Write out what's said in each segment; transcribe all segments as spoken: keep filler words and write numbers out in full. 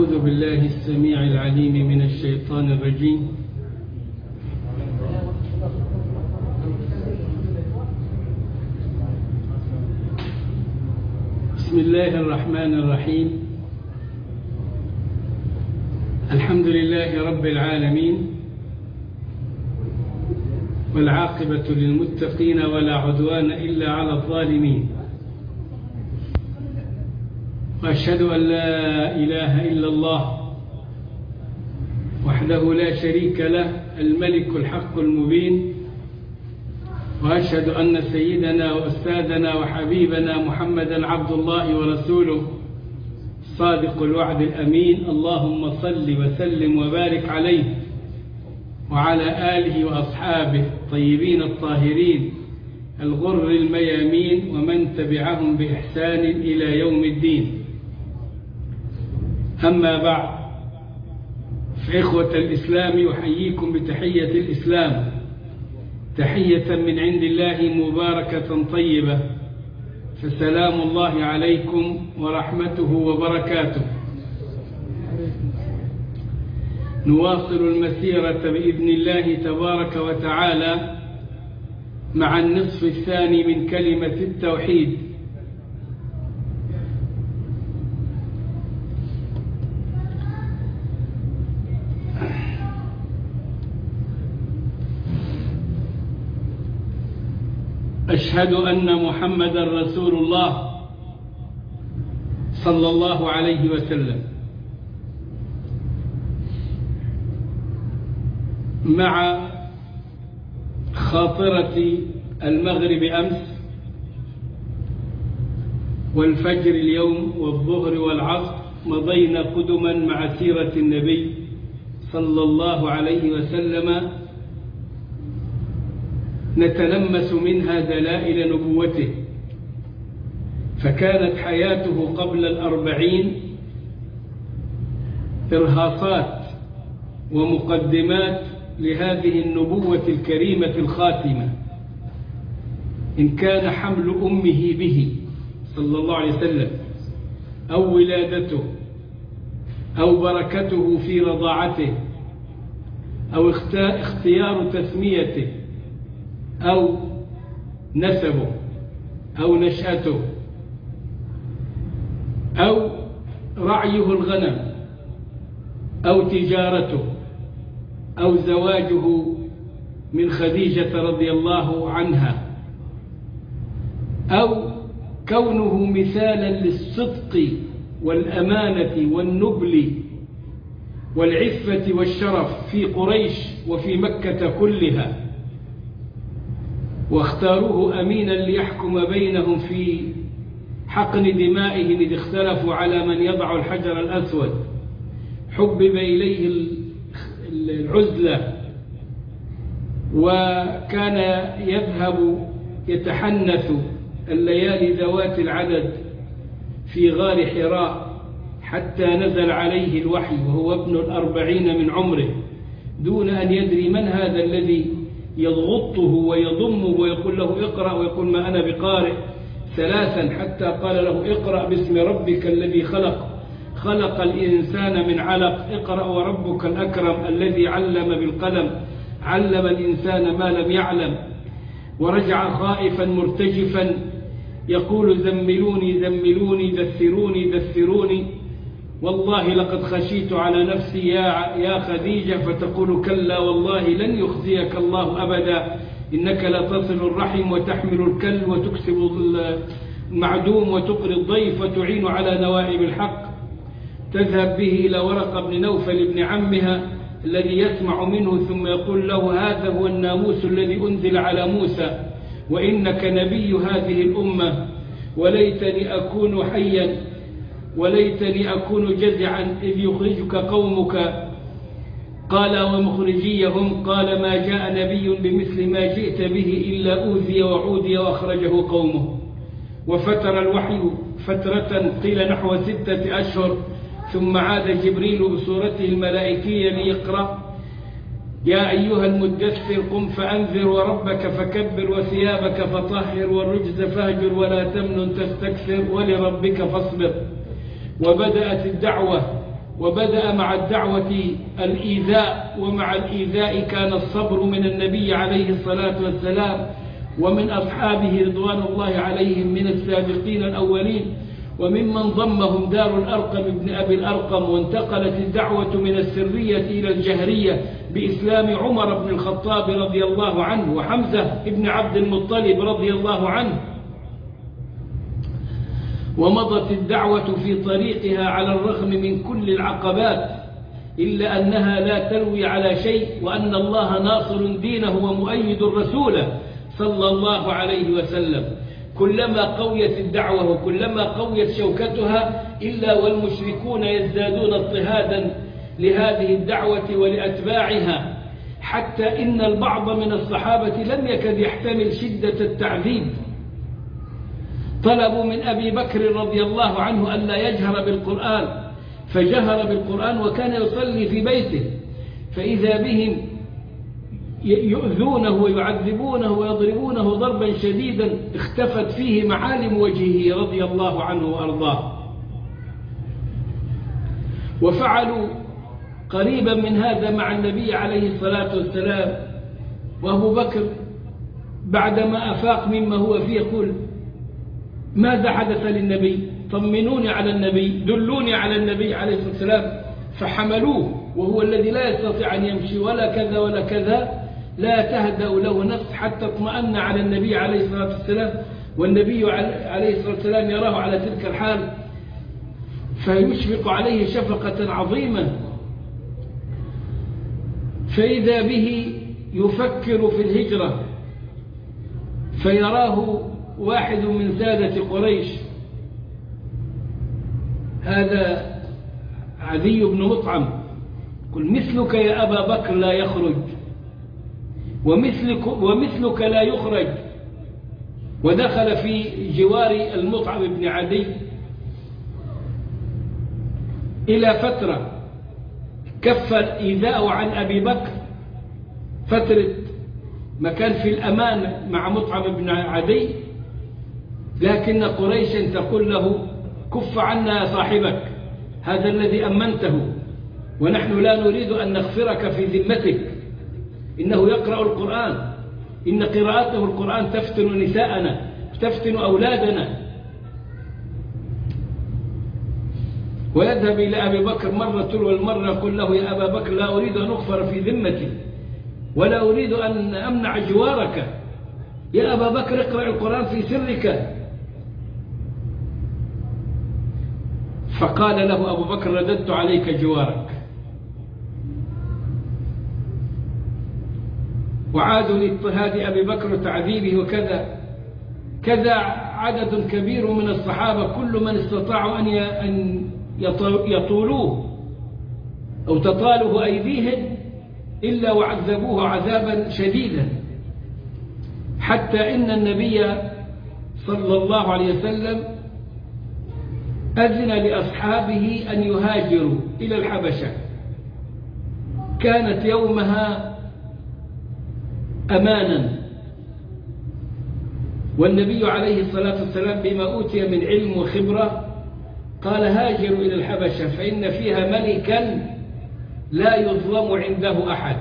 أعوذ بالله السميع العليم من الشيطان الرجيم. بسم الله الرحمن الرحيم. الحمد لله رب العالمين، والعاقبة للمتقين ولا عدوان إلا على الظالمين، وأشهد أن لا إله إلا الله وحده لا شريك له الملك الحق المبين، وأشهد أن سيدنا وأستاذنا وحبيبنا محمدا عبد الله ورسوله صادق الوعد الأمين. اللهم صل وسلم وبارك عليه وعلى آله وأصحابه الطيبين الطاهرين الغر الميامين ومن تبعهم بإحسان إلى يوم الدين. أما بعد، فإخوة الإسلام أحييكم بتحية الإسلام، تحية من عند الله مباركة طيبة، فسلام الله عليكم ورحمته وبركاته. نواصل المسيرة بإذن الله تبارك وتعالى مع النصف الثاني من كلمة التوحيد. أشهد أن محمدا رسول الله صلى الله عليه وسلم. مع خاطرة المغرب أمس والفجر اليوم والظهر والعصر مضينا قدما مع سيرة النبي صلى الله عليه وسلم، نتلمس منها دلائل نبوته. فكانت حياته قبل الأربعين إرهاصات ومقدمات لهذه النبوة الكريمة الخاتمة، إن كان حمل أمه به صلى الله عليه وسلم، أو ولادته، أو بركته في رضاعته، أو اختيار تسميته، أو نسبه، أو نشأته، أو رعيه الغنم، أو تجارته، أو زواجه من خديجة رضي الله عنها، أو كونه مثالا للصدق والأمانة والنبل والعفة والشرف في قريش وفي مكة كلها، واختاروه أمينا ليحكم بينهم في حقن دمائهم إذ اختلفوا على من يضع الحجر الأسود. حبب إليه العزلة، وكان يذهب يتحنث الليالي ذوات العدد في غار حراء حتى نزل عليه الوحي وهو ابن الأربعين من عمره، دون أن يدري من هذا الذي يضغطه ويضمه ويقول له اقرأ، ويقول ما أنا بقارئ ثلاثا، حتى قال له اقرأ باسم ربك الذي خلق خلق الإنسان من علق، اقرأ وربك الأكرم الذي علم بالقلم علم الإنسان ما لم يعلم. ورجع خائفا مرتجفا يقول زملوني زملوني دثروني دثروني، والله لقد خشيت على نفسي يا يا خديجة، فتقول كلا والله لن يخزيك الله أبدا، إنك لتصل الرحم وتحمل الكل وتكسب المعدوم وتقري الضيف وتعين على نوائب الحق. تذهب به إلى ورقة بن نوفل بن عمها الذي يسمع منه، ثم يقول له هذا هو الناموس الذي أنزل على موسى، وإنك نبي هذه الأمة، وليتني أكون حيا وليتني أكون جزعا إذ يخرجك قومك. قال ومخرجيهم، قال ما جاء نبي بمثل ما جئت به إلا أوذي وعودي وأخرجه قومه. وفتر الوحي فترة قيل نحو ستة أشهر، ثم عاد جبريل بصورته الملائكية ليقرأ يا أيها المدثر قم فأنذر وربك فكبر وثيابك فطهر والرجز فاهجر ولا تمنن تستكثر ولربك فاصبر. وبدأت الدعوة وبدأ مع الدعوة الإيذاء، ومع الإيذاء كان الصبر من النبي عليه الصلاة والسلام ومن أصحابه رضوان الله عليهم من السابقين الأولين، وممن ضمهم دار الأرقم ابن أبي الأرقم. وانتقلت الدعوة من السرية إلى الجهرية بإسلام عمر بن الخطاب رضي الله عنه وحمزة بن عبد المطلب رضي الله عنه. ومضت الدعوة في طريقها على الرغم من كل العقبات، إلا أنها لا تلوي على شيء، وأن الله ناصر دينه ومؤيد رسوله صلى الله عليه وسلم. كلما قويت الدعوة وكلما قويت شوكتها إلا والمشركون يزدادون اضطهادا لهذه الدعوة ولأتباعها، حتى إن البعض من الصحابة لم يكد يحتمل شدة التعذيب. طلبوا من أبي بكر رضي الله عنه ألا يجهر بالقرآن، فجهر بالقرآن وكان يصلي في بيته، فإذا بهم يؤذونه ويعذبونه ويضربونه ضربا شديدا اختفت فيه معالم وجهه رضي الله عنه وأرضاه. وفعلوا قريبا من هذا مع النبي عليه الصلاة والسلام. وأبو بكر بعدما أفاق مما هو فيه يقول: ماذا حدث للنبي؟ طمنوني على النبي، دلوني على النبي عليه الصلاة والسلام. فحملوه وهو الذي لا يستطيع أن يمشي ولا كذا ولا كذا، لا تهدأ له نفس حتى اطمأن على النبي عليه الصلاة والسلام. والنبي عليه الصلاة والسلام يراه على تلك الحال فيشفق عليه شفقة عظيمة، فإذا به يفكر في الهجرة، فيراه واحد من سادة قريش، هذا عدي بن مطعم، قل: مثلك يا أبا بكر لا يخرج، ومثلك, ومثلك لا يخرج. ودخل في جوار المطعم بن عدي إلى فترة كف الإيذاء عن أبي بكر، فترة ما كان في الأمان مع مطعم بن عدي، لكن قريشا تقول له: كف عنا يا صاحبك، هذا الذي أمنته، ونحن لا نريد أن نغفرك في ذمتك، إنه يقرأ القرآن، إن قراءته القرآن تفتن نساءنا تفتن أولادنا. ويذهب إلى أبي بكر مرة والمرة يقول له: يا أبا بكر لا أريد أن أغفر في ذمتي ولا أريد أن أمنع جوارك، يا أبا بكر اقرأ القرآن في سرك. فقال له أبو بكر: رددت عليك جوارك. وعادوا لاضطهاد أبي بكر وتعذيبه وكذا. كذا عدد كبير من الصحابة كل من استطاعوا أن يطولوه أو تطاله أيديهم إلا وعذبوه عذابا شديدا، حتى إن النبي صلى الله عليه وسلم أذن لأصحابه أن يهاجروا إلى الحبشة. كانت يومها أمانا، والنبي عليه الصلاة والسلام بما أوتي من علم وخبرة قال: هاجروا إلى الحبشة فإن فيها ملكا لا يظلم عنده أحد.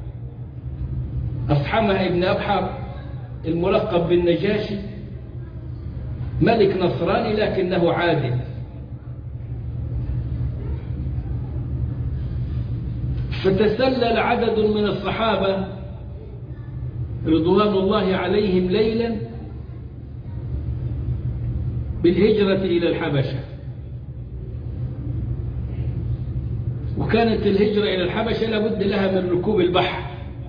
أصحمها ابن أبحر الملقب بالنجاشي ملك نصراني لكنه عادل. فتسلل عدد من الصحابة رضوان الله عليهم ليلا بالهجرة إلى الحبشة. وكانت الهجرة إلى الحبشة لابد لها من ركوب البحر.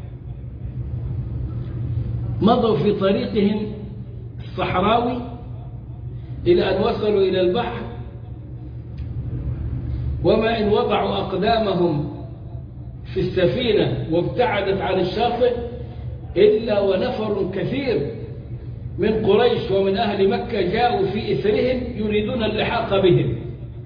مضوا في طريقهم الصحراوي إلى أن وصلوا إلى البحر، وما إن وضعوا أقدامهم في السفينة وابتعدت عن الشاطئ إلا ونفر كثير من قريش ومن أهل مكة جاءوا في إثرهم يريدون اللحاق بهم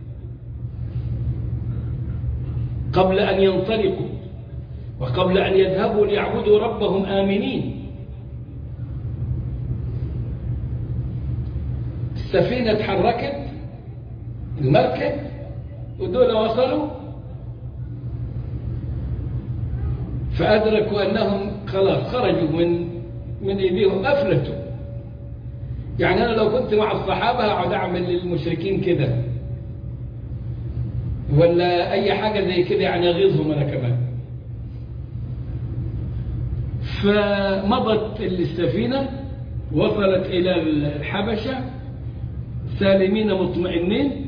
قبل أن ينطلقوا وقبل أن يذهبوا ليعبدوا ربهم آمنين. السفينة تحركت المركب ودول وصلوا فأدركوا أنهم خلاص خرجوا من من أيديهم، أفلتوا. يعني أنا لو كنت مع الصحابة أقعد أعمل للمشركين كده ولا أي حاجة زي كده، يعني أغيظهم أنا كمان. فمضت السفينة، وصلت إلى الحبشة سالمين مطمئنين،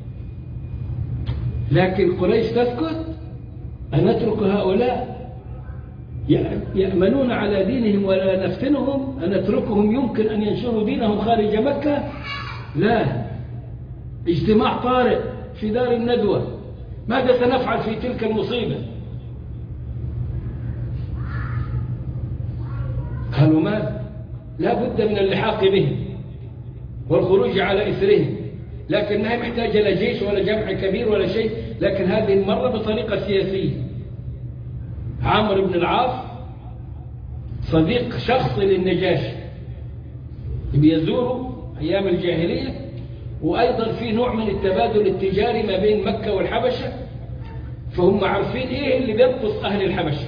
لكن قريش تسكت. أن نترك هؤلاء يأمنون على دينهم ولا نفتنهم؟ أن نتركهم يمكن أن ينشروا دينهم خارج مكة؟ لا. اجتماع طارئ في دار الندوة، ماذا سنفعل في تلك المصيبة؟ قالوا ماذا؟ لا بد من اللحاق بهم والخروج على إثرهم، لكنها محتاجة لا جيش ولا جمع كبير ولا شيء، لكن هذه المرة بطريقة سياسية. عمرو بن العاص صديق شخصي للنجاشي، بيزوره أيام الجاهلية، وأيضا في نوع من التبادل التجاري ما بين مكة والحبشة، فهم عارفين إيه اللي بينقص أهل الحبشة،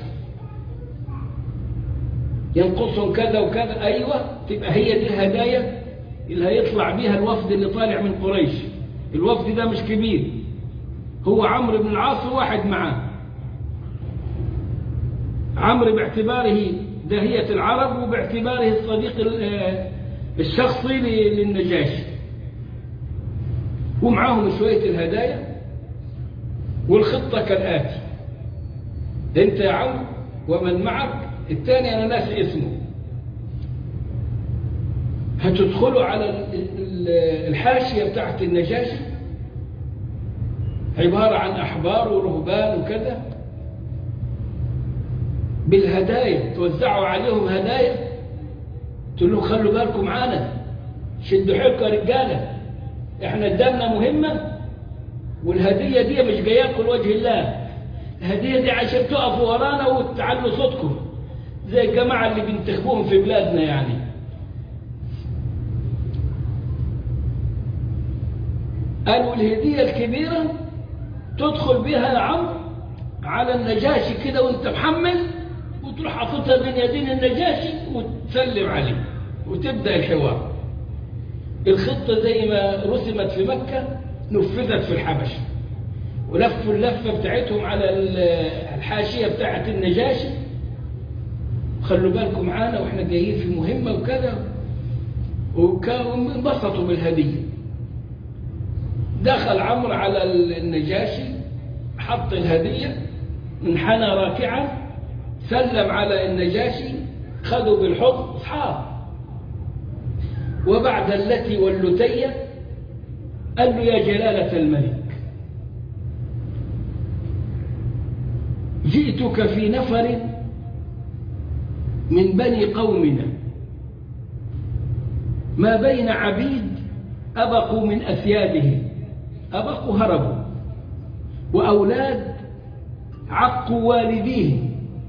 ينقصهم كذا وكذا. أيوة، تبقى هي دي الهدايا اللي هيطلع بيها الوفد اللي طالع من قريش. الوفد ده مش كبير، هو عمرو بن العاص وواحد معاه. عمرو باعتباره داهية العرب وباعتباره الصديق الشخصي للنجاشي، ومعاهم شوية الهدايا. والخطة كالآتي: انت يا عمرو ومن معك، الثاني أنا ناسي اسمه، هتدخلوا على الحاشية بتاعت النجاشي، عبارة عن أحبار ورهبان وكذا، بالهدايا توزعوا عليهم هدايا، تقول لهم خلوا بالكم معانا، شدوا حيلكم يا رجالة، احنا قدامنا مهمة، والهدية دي مش جايه لكم لوجه الله، الهدية دي عشان تقفوا ورانا وتعلوا صوتكم زي الجماعة اللي بنتخبوهم في بلادنا. يعني قالوا الهدية الكبيرة تدخل بها يا عمرو على النجاشي كده وانت محمل، وتروح حاططها بين يدين النجاشي وتسلم عليه وتبدأ الحوار. الخطة زي ما رسمت في مكة نفذت في الحبشة، ولفوا اللفة بتاعتهم على الحاشية بتاعت النجاشي، خلوا بالكم معانا واحنا جايين في مهمة وكذا، وكانوا انبسطوا بالهدية. دخل عمرو على النجاشي، حط الهدية، انحنى راكعا، سلم على النجاشي، خذوا بالحضن اصحاب. وبعد التي واللتية قال له يا جلالة الملك، جئتك في نفر من بني قومنا، ما بين عبيد أبقوا من أسيادهم، أبقوا هربوا، وأولاد عقوا والديهم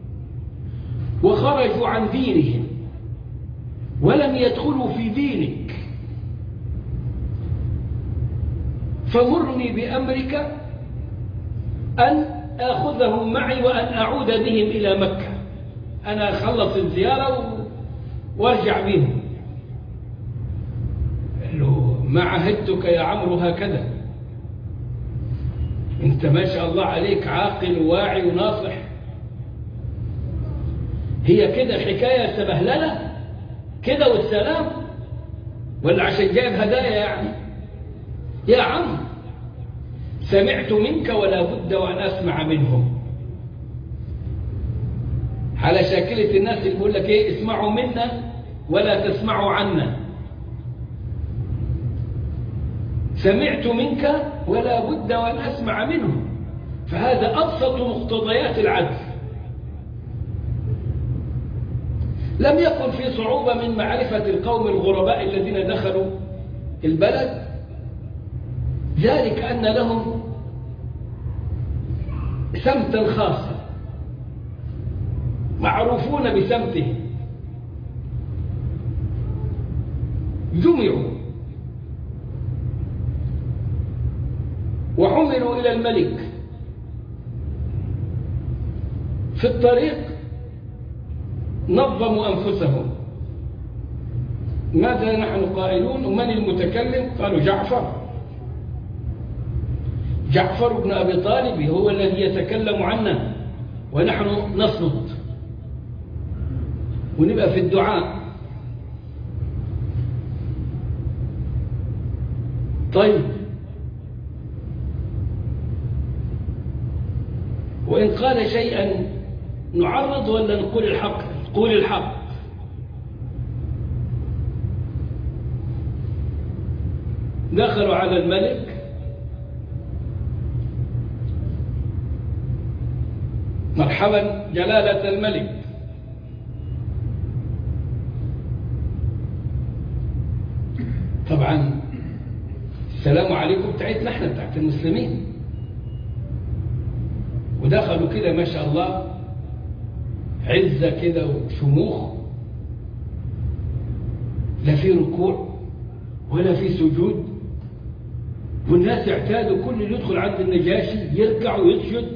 وخرجوا عن دينهم ولم يدخلوا في دينك، فمرني بأمرك أن آخذهم معي وأن أعود بهم إلى مكة، أنا أخلص الزيارة وارجع بهم. قال له ما عهدتك يا عمرو هكذا، أنت ما شاء الله عليك عاقل وواعي وناصح، هي كده الحكاية سبهللة كده والسلام، ولا عشان جايب هدايا يعني؟ يا عم سمعت منك ولا بد وأن أسمع منهم. على شاكلة الناس اللي بيقول لك ايه، اسمعوا منا ولا تسمعوا عنا. سمعت منك ولا بد وأن أسمع منهم، فهذا أبسط مقتضيات العدل. لم يكن في صعوبة من معرفة القوم الغرباء الذين دخلوا البلد، ذلك أن لهم سمتا خاصا معروفون بسمتهم، جمعوا وحملوا إلى الملك. في الطريق نظموا أنفسهم. ماذا نحن قائلون؟ ومن المتكلم؟ قالوا جعفر. جعفر بن أبي طالب هو الذي يتكلم عنا ونحن نصمت ونبقى في الدعاء. طيب، وإن قال شيئا نعرض ولا نقول الحق؟ نقول الحق. دخلوا على الملك مرحبا جلالة الملك. طبعا السلام عليكم بتاعتنا احنا بتاعت المسلمين. ودخلوا كده ما شاء الله عزة كده وشموخ، لا في ركوع ولا في سجود، والناس اعتادوا كل اللي يدخل عند النجاشي يركع ويسجد.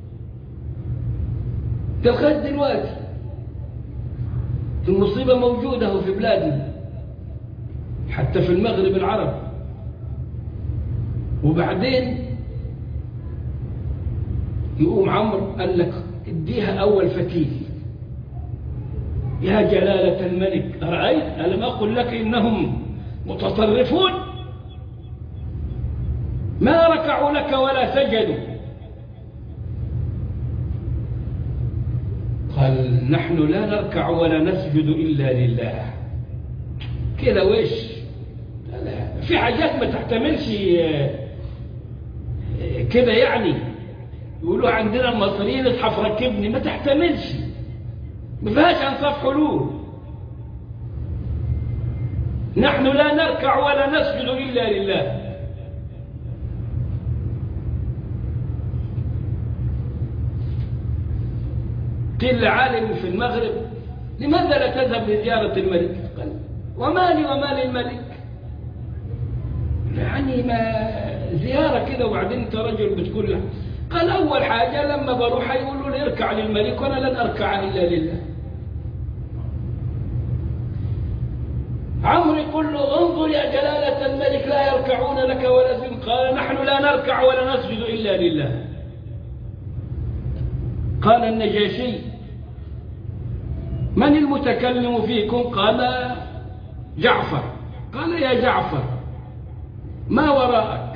ده لغاية دلوقتي المصيبة موجودة في بلادنا حتى في المغرب العربي. وبعدين يقوم عمرو قال لك اديها أول فتيل. يا جلالة الملك أرأيت ألم أقل لك إنهم متطرفون ما ركعوا لك ولا سجدوا؟ قال نحن لا نركع ولا نسجد إلا لله. كده وش في حاجات ما تحتملش كده، يعني يقولوا عندنا المصريين اصحف ركبني، ما تحتملش، ما فيهاش انصاف حلول. نحن لا نركع ولا نسجد إلا لله. قيل لعالم في المغرب لماذا لا تذهب لزيارة الملك؟ قال ومالي ومال الملك، يعني ما زيارة كده وبعدين انت رجل بتقول له. قال أول حاجة لما بروح يقولوا لي اركع للملك وأنا لن أركع إلا لله. عمرو يقول له انظر يا جلالة الملك لا يركعون لك ولا سجد. قال نحن لا نركع ولا نسجد إلا لله. قال النجاشي من المتكلم فيكم؟ قال جعفر. قال يا جعفر ما وراءك؟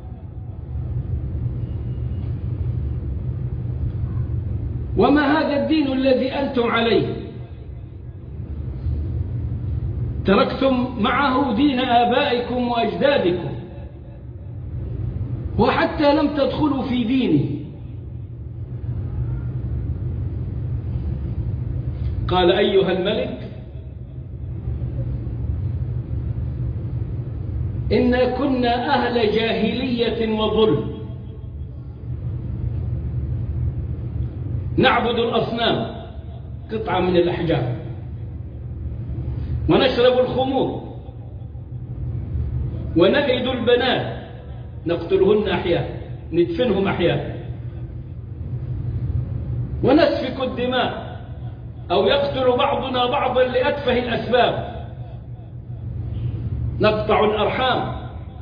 وما هذا الدين الذي أنتم عليه؟ تركتم معه دين آبائكم وأجدادكم وحتى لم تدخلوا في ديني. قال أيها الملك إنا كنا أهل جاهلية وظلم، نعبد الأصنام قطعة من الأحجار، ونشرب الخمور، ونلد البنات نقتلهن أحياء ندفنهم أحياء، ونسفك الدماء أو يقتل بعضنا بعضا لأتفه الأسباب، نقطع الأرحام.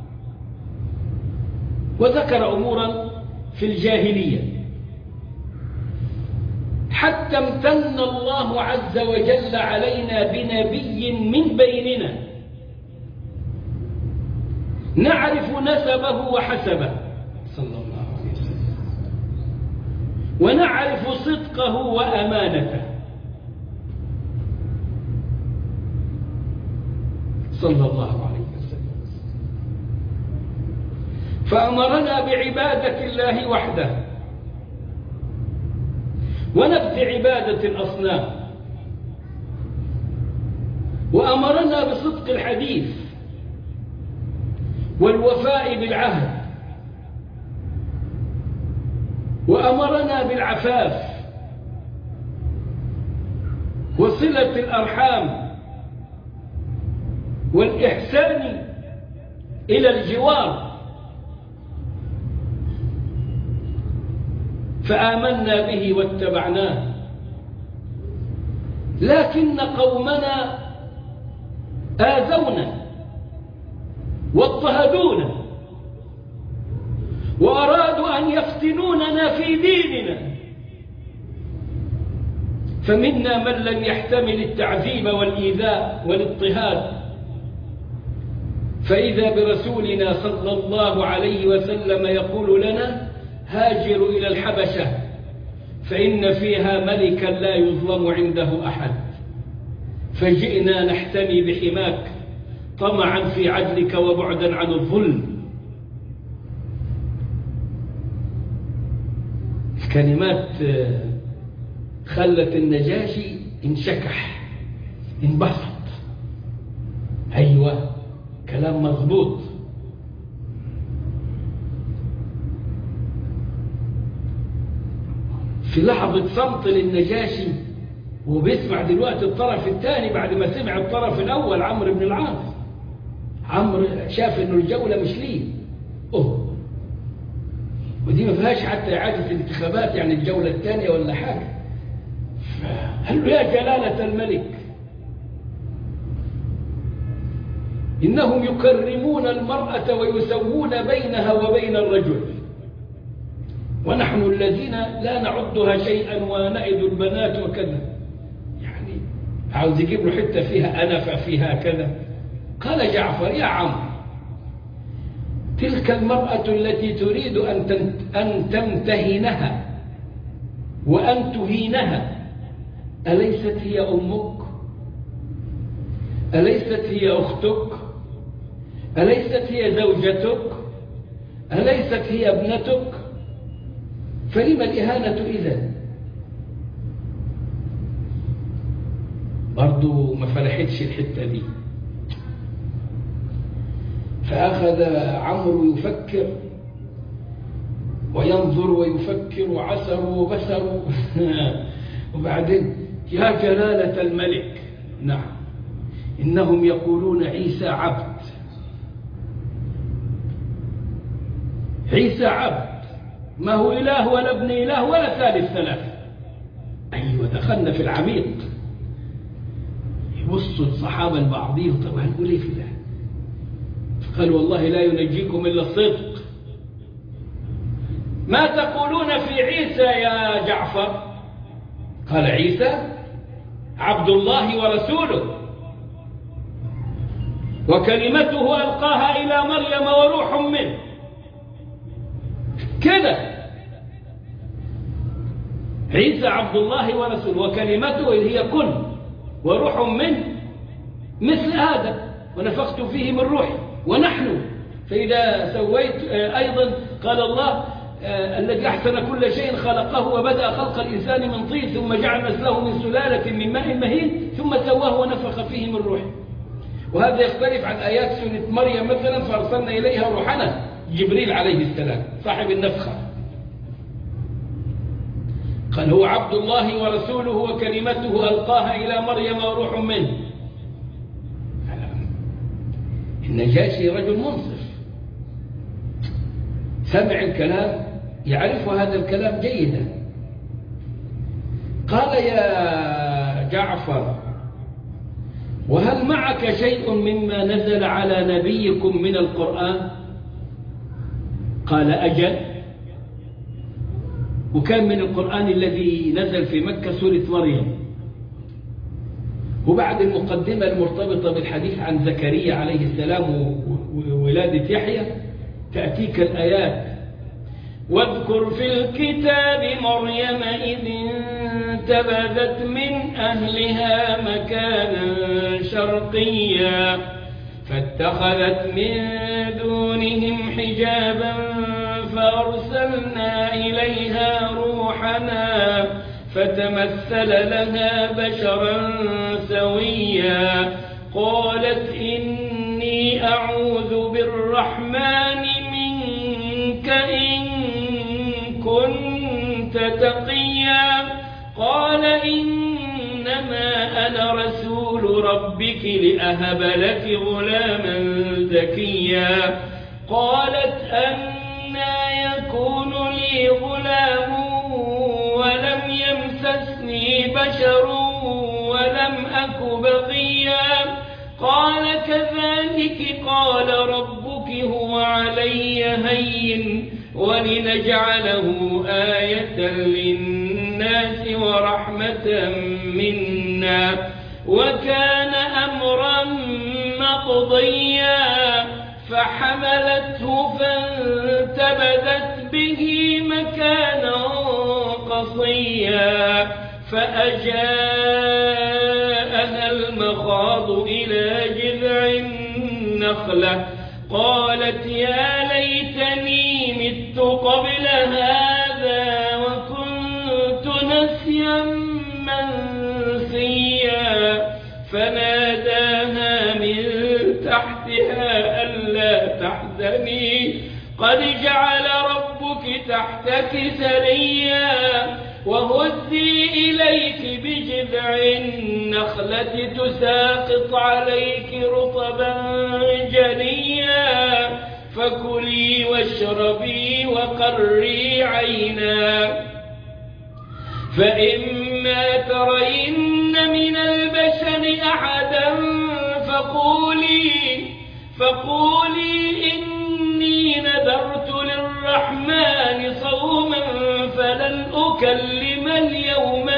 وذكر أمورا في الجاهلية حتى امتن الله عز وجل علينا بنبي من بيننا نعرف نسبه وحسبه صلى الله عليه وسلم، ونعرف صدقه وأمانته صلى الله عليه وسلم. فأمرنا بعبادة الله وحده ونبذ عبادة الأصنام، وأمرنا بصدق الحديث والوفاء بالعهد، وأمرنا بالعفاف وصلة الأرحام والإحسان إلى الجوار. فآمنا به واتبعناه لكن قومنا آذونا واضطهدونا وأرادوا أن يفتنوننا في ديننا، فمنا من لم يحتمل التعذيب والإيذاء والاضطهاد، فإذا برسولنا صلى الله عليه وسلم يقول لنا: هاجروا إلى الحبشة فإن فيها ملكا لا يظلم عنده أحد. فجئنا نحتمي بحماك طمعا في عدلك وبعدا عن الظلم. الكلمات خلت النجاشي انشكح انبسط. أيوة، كلام مضبوط. في لحظة صمت للنجاشي وبيسمع دلوقتي الطرف الثاني بعد ما سمع الطرف الأول عمرو بن العاص. عمرو شاف إنه الجولة مش ليه، أوه، ودي ما فيهاش حتى إعادة انتخابات، يعني الجولة الثانية ولا حاجة. قال له: يا جلالة الملك، إنهم يكرمون المرأة ويسوون بينها وبين الرجل، ونحن الذين لا نعدها شيئا ونعد البنات وكذا. يعني عاوز يجيب له حتة فيها أنف فيها كذا. قال جعفر: يا عم، تلك المرأة التي تريد أن تمتهنها وأن تهينها أليست هي أمك؟ أليست هي أختك؟ أليست هي زوجتك؟ أليست هي ابنتك؟ فلما الإهانة إذن؟ برضو ما فرحتش الحتة دي. فأخذ عمرو يفكر وينظر ويفكر وعسر وبسر وبعدين: يا جلالة الملك، نعم، إنهم يقولون عيسى عبد. عيسى عبد، ما هو إله ولا ابن إله ولا ثالث ثلاثة. أيوة، دخلنا في العميق. يبصوا الصحابة لبعضهم: طب هنقول إيه في ده؟ قال: والله لا ينجيكم إلا الصدق. ما تقولون في عيسى يا جعفر؟ قال: عيسى عبد الله ورسوله وكلمته ألقاها إلى مريم وروح منه. كده، عيسى عبد الله ورسوله وكلمته هي كن وروح منه مثل هذا، ونفخت فيه من روحي ونحن. فإذا سويت أيضا قال الله: الذي أحسن كل شيء خلقه وبدأ خلق الإنسان من طين ثم جعل نسله من سلالة من ماء مهين ثم سواه ونفخ فيه من روحه. وهذا يختلف عن آيات سورة مريم مثلا: فأرسلنا إليها روحنا جبريل عليه السلام صاحب النفخة. قال: هو عبد الله ورسوله وكلمته ألقاها إلى مريم وروح منه. النجاشي رجل منصف، سمع الكلام، يعرف هذا الكلام جيدا. قال: يا جعفر، وهل معك شيء مما نزل على نبيكم من القرآن؟ قال: أجل. وكان من القرآن الذي نزل في مكة سورة مريم. وبعد المقدمة المرتبطة بالحديث عن زكريا عليه السلام وولادة يحيى تأتيك الآيات: واذكر في الكتاب مريم إذ انتبذت من أهلها مكانا شرقيا فاتخذت من دونهم حجابا فأرسلنا إليها روحنا فتمثل لها بشرا سويا قالت إني أعوذ بالرحمن منك إن كنت تقيا قال إنما أنا رسول ربك لأهب لك غلاما زكيا قالت أنى يكون لي غلام ولم يمسسني بشر ولم لم أك بغيا قال كذلك قال ربك هو علي هين ولنجعله آية للناس ورحمة منا وكان أمرا مقضيا فحملته فانتبذت به مكانا قصيا فأجاءها المخاض إلى جذع النخلة قالت يا ليتني مت قبل هذا وكنت نسيا منسيا فناداها من تحتها ألا تحزني قد جعل ربك تحتك سريا وهزي إليك بجذع النخلة تساقط عليك رطبا جنيا فكلي واشربي وقري عينا فإما ترين من البشر أحدا فقولي فقولي إني نذرت للرحمن صوما فلن أكلم اليوم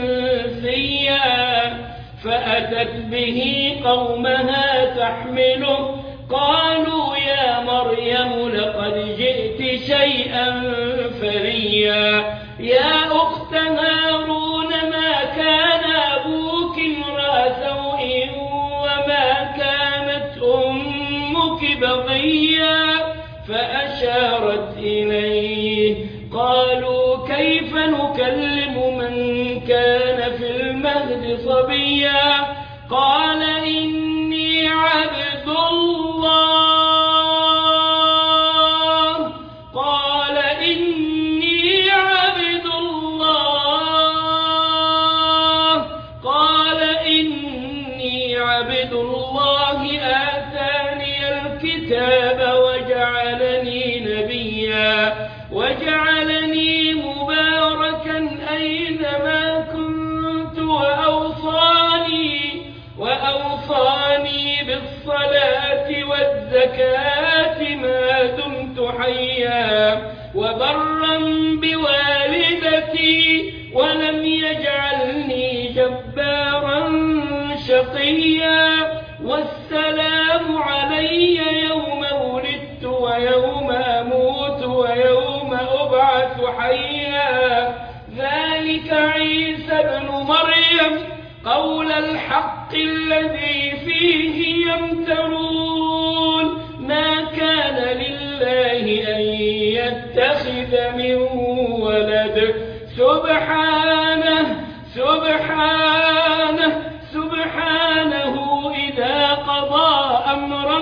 إنسيا فأتت به قومها تحمله قالوا يا مريم لقد جئت شيئا فريا يا أخت هارون ما كان أبوك امرأ سوء وما كانت أمك بغيا فأشارت إليه قالوا كيف نكلم من كان في المهد صبيا قال إني عبد الله قال إني عبد الله قال إني عبد الله آتاني الكتاب وجعلني نبيا وجعلني مباركا أينما كنت وأوصاني وأوصاني بالصلاة والزكاة ما دمت حيا وبرا بوالدتي ولم يجعلني جبارا شقيا والسلام علي يوم ولدت ويوم أموت ويوم أبعث حيا ذلك عيسى ابن مريم قول الحق الذي فيه يمترون ما كان لله أن يتخذ من ولد سبحانه سبحانه سبحانه إذا قضى أمرا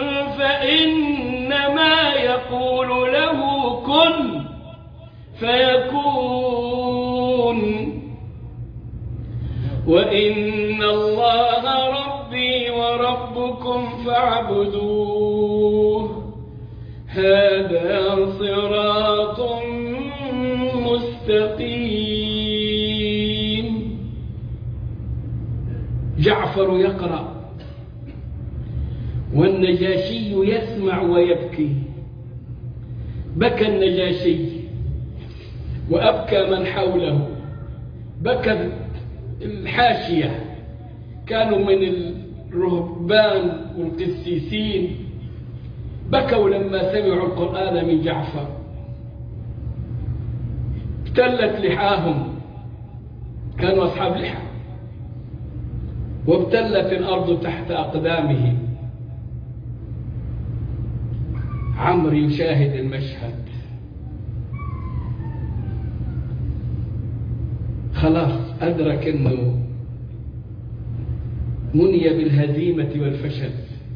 فإنما يقول له كن فيكون وإن الله ربي وربكم فاعبدوه هذا صراط مستقيم. جعفر يقرأ والنجاشي يسمع ويبكي. بكى النجاشي وأبكى من حوله، بكى الحاشية، كانوا من الرهبان والقسيسين، بكوا لما سمعوا القرآن من جعفر. ابتلت لحاهم، كانوا أصحاب لحى، وابتلت الأرض تحت أقدامهم. عمرو يشاهد المشهد، خلاص أدرك أنه مني بالهزيمة والفشل.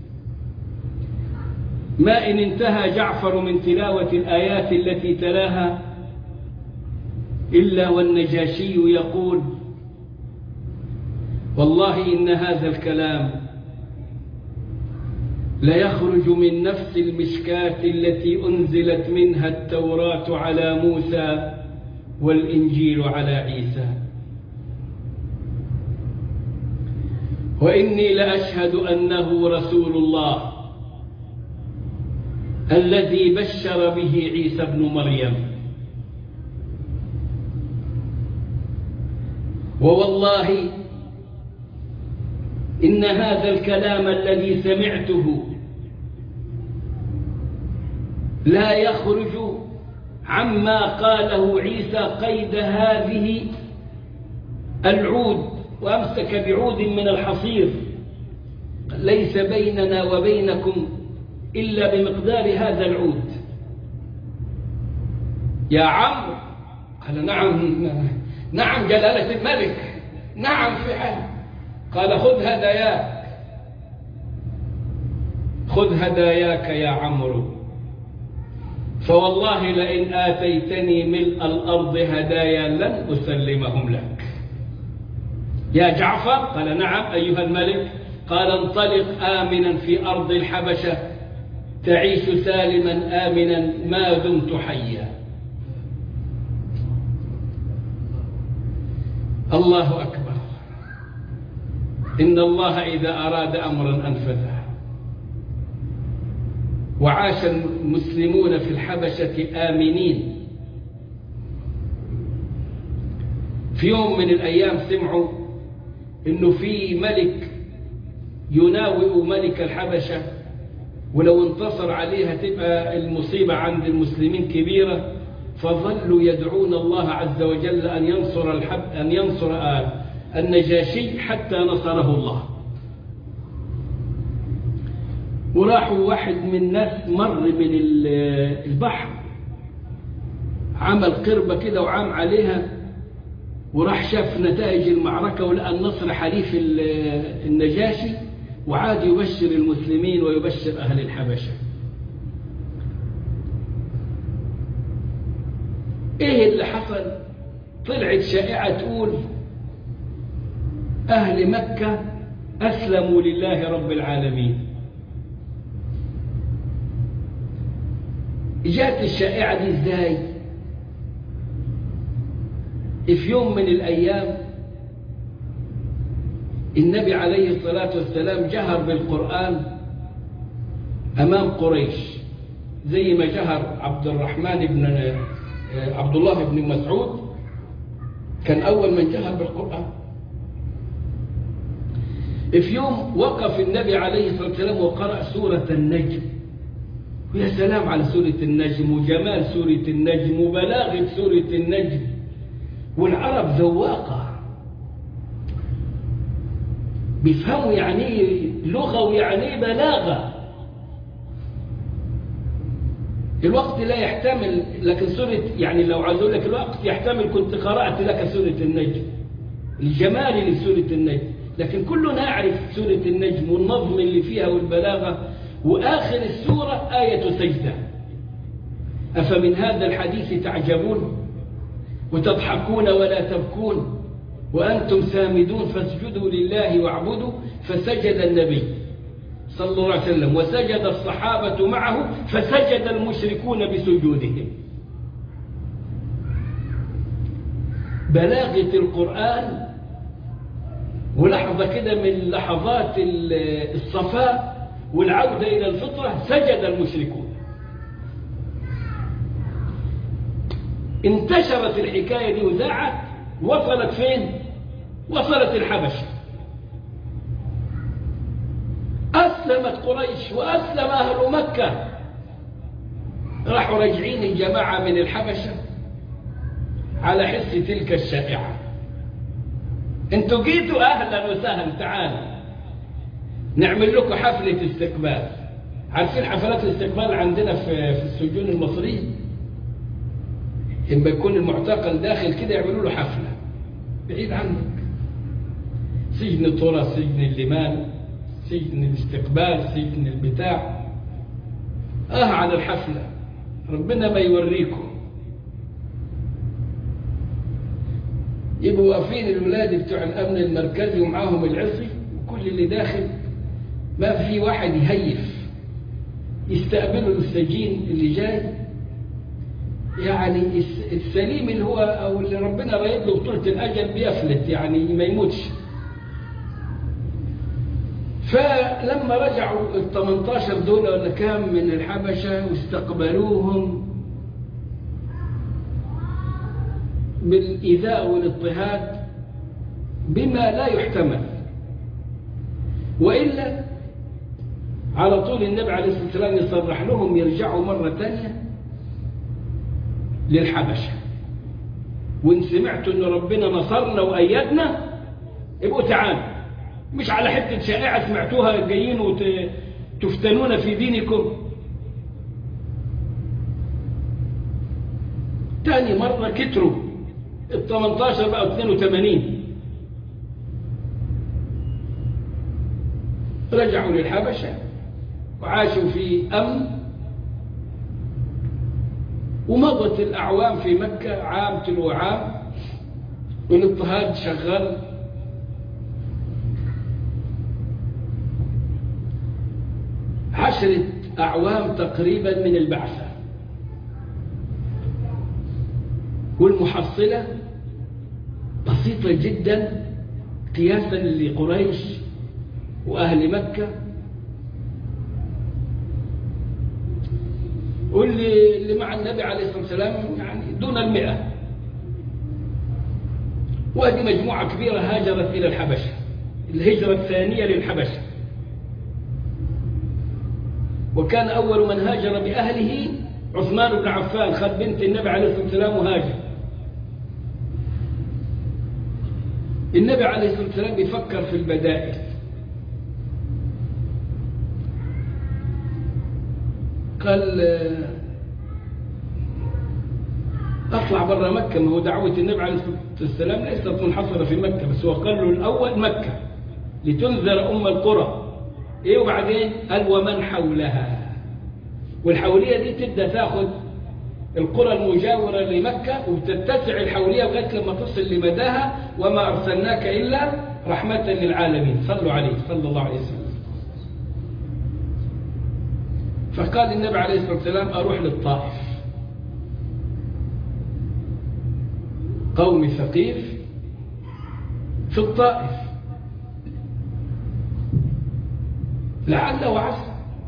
ما إن انتهى جعفر من تلاوة الآيات التي تلاها إلا والنجاشي يقول: والله إن هذا الكلام لا يخرج من نفس المشكاة التي أنزلت منها التوراة على موسى والإنجيل على عيسى. وإني لأشهد أنه رسول الله الذي بشر به عيسى ابن مريم، ووالله إن هذا الكلام الذي سمعته لا يخرج عما قاله عيسى قيد هذه العود، وأمسك بعود من الحصير، ليس بيننا وبينكم إلا بمقدار هذا العود. يا عمرو، قال نعم نعم جلالة الملك، نعم في حال. قال خذ هداياك، خذ هداياك يا عمرو، فوالله لئن آتيتني ملء الأرض هدايا لن أسلمهم لك. يا جعفر، قال نعم أيها الملك. قال انطلق آمنا في أرض الحبشة، تعيش سالما آمنا ما دمت حيا. الله أكبر. إن الله إذا أراد أمرا أنفذه. وعاش المسلمون في الحبشة آمنين. في يوم من الأيام سمعوا إنه في ملك يناوئ ملك الحبشة، ولو انتصر عليها تبقى المصيبة عند المسلمين كبيرة، فظلوا يدعون الله عز وجل أن ينصر الحب أن ينصر النجاشي حتى نصره الله. وراحوا واحد من الناس مر من البحر، عمل قربة كده وعام عليها، وراح شاف نتائج المعركة ولقى النصر حليف النجاشي، وعاد يبشر المسلمين ويبشر أهل الحبشة. إيه اللي حصل؟ طلعت شائعة تقول أهل مكة أسلموا لله رب العالمين. جاءت الشائعة دي إزاي؟ في يوم من الأيام النبي عليه الصلاة والسلام جهر بالقرآن أمام قريش، زي ما جهر عبد الرحمن بن عبد الله بن مسعود، كان أول من جهر بالقرآن. في يوم وقف النبي عليه الصلاة والسلام وقرأ سورة النجم، ويا سلام على سورة النجم وجمال سورة النجم وبلاغة سورة النجم. والعرب ذواقة، بيفهموا يعني لغة ويعني بلاغة. الوقت لا يحتمل، لكن سورة يعني لو عايز اقول لك الوقت يحتمل كنت قرأت لك سورة النجم، الجمال لسورة النجم، لكن كلنا يعرف سورة النجم والنظم اللي فيها والبلاغة. وآخر السورة آية سجدة. أفمن هذا الحديث تعجبون وتضحكون ولا تبكون وأنتم سامدون فاسجدوا لله واعبدوا. فسجد النبي صلى الله عليه وسلم وسجد الصحابة معه، فسجد المشركون بسجودهم. بلاغة القرآن. ولحظة كده من لحظات الصفاء والعودة إلى الفطرة سجد المشركون. انتشرت الحكاية دي وذاعت، وصلت فين؟ وصلت الحبشة. أسلمت قريش وأسلم أهل مكة. راحوا راجعين الجماعة من الحبشة على حس تلك الشائعة. انتوا جيتوا أهلا وسهلا، تعالوا نعمل لكم حفلة استقبال. عارفين حفلات الاستقبال عندنا في في السجون المصرية؟ لما يكون المعتقل داخل كده يعملوا له حفلة بعيد عنك. سجن طرى، سجن الليمان، سجن الاستقبال، سجن البتاع. اه على الحفلة، ربنا ما يوريكم. يبقوا واقفين الولاد بتوع الأمن المركزي ومعاهم العصي، وكل اللي داخل ما في واحد يهيف يستقبلوا السجين اللي جاي. يعني السليم اللي هو أو اللي ربنا رايد له بطولة الأجل بيفلت، يعني ما يموتش. فلما رجعوا ال ثمانية عشر دول ولا كام من الحبشة واستقبلوهم بالإيذاء والاضطهاد بما لا يحتمل، وإلا على طول النبي عليه الصلاة والسلام يصرح لهم يرجعوا مرة ثانية للحبشة، وإن سمعتوا إن ربنا نصرنا وأيدنا ابقوا تعالوا، مش على حتة شائعة سمعتوها جايين وتفتنون في دينكم. تاني مرة كتروا ال ثمانية عشر بقوا اثنين وثمانين، رجعوا للحبشة وعاشوا في أمن، ومضت الأعوام في مكة عام تلو عام والاضطهاد شغال. عشرة أعوام تقريبا من البعثة، والمحصلة بسيطة جدا قياسا لقريش وأهل مكة، واللي اللي مع النبي عليه الصلاة والسلام يعني دون المئة. وهذه مجموعة كبيرة هاجرت إلى الحبشة، الهجرة الثانية للحبشة، وكان أول من هاجر بأهله عثمان بن عفان، خد بنت النبي عليه الصلاة والسلام وهاجر. النبي عليه الصلاة والسلام بيفكر في البدائل، قال أطلع برا مكة، ما هو دعوة النبي عليه الصلاة والسلام ليست منحصرة في مكة بس، هو قال له الأول مكة لتنذر أم القرى، إيه وبعدين قال ومن حولها، والحولية دي تبدأ تاخد القرى المجاورة لمكة وبتتسع الحولية لغاية لما تصل لمداها، وما أرسلناك إلا رحمة للعالمين، صلوا عليه صلى الله عليه وسلم. فقال النبي عليه الصلاة والسلام أروح للطائف، قوم ثقيف في الطائف لعل وعسى.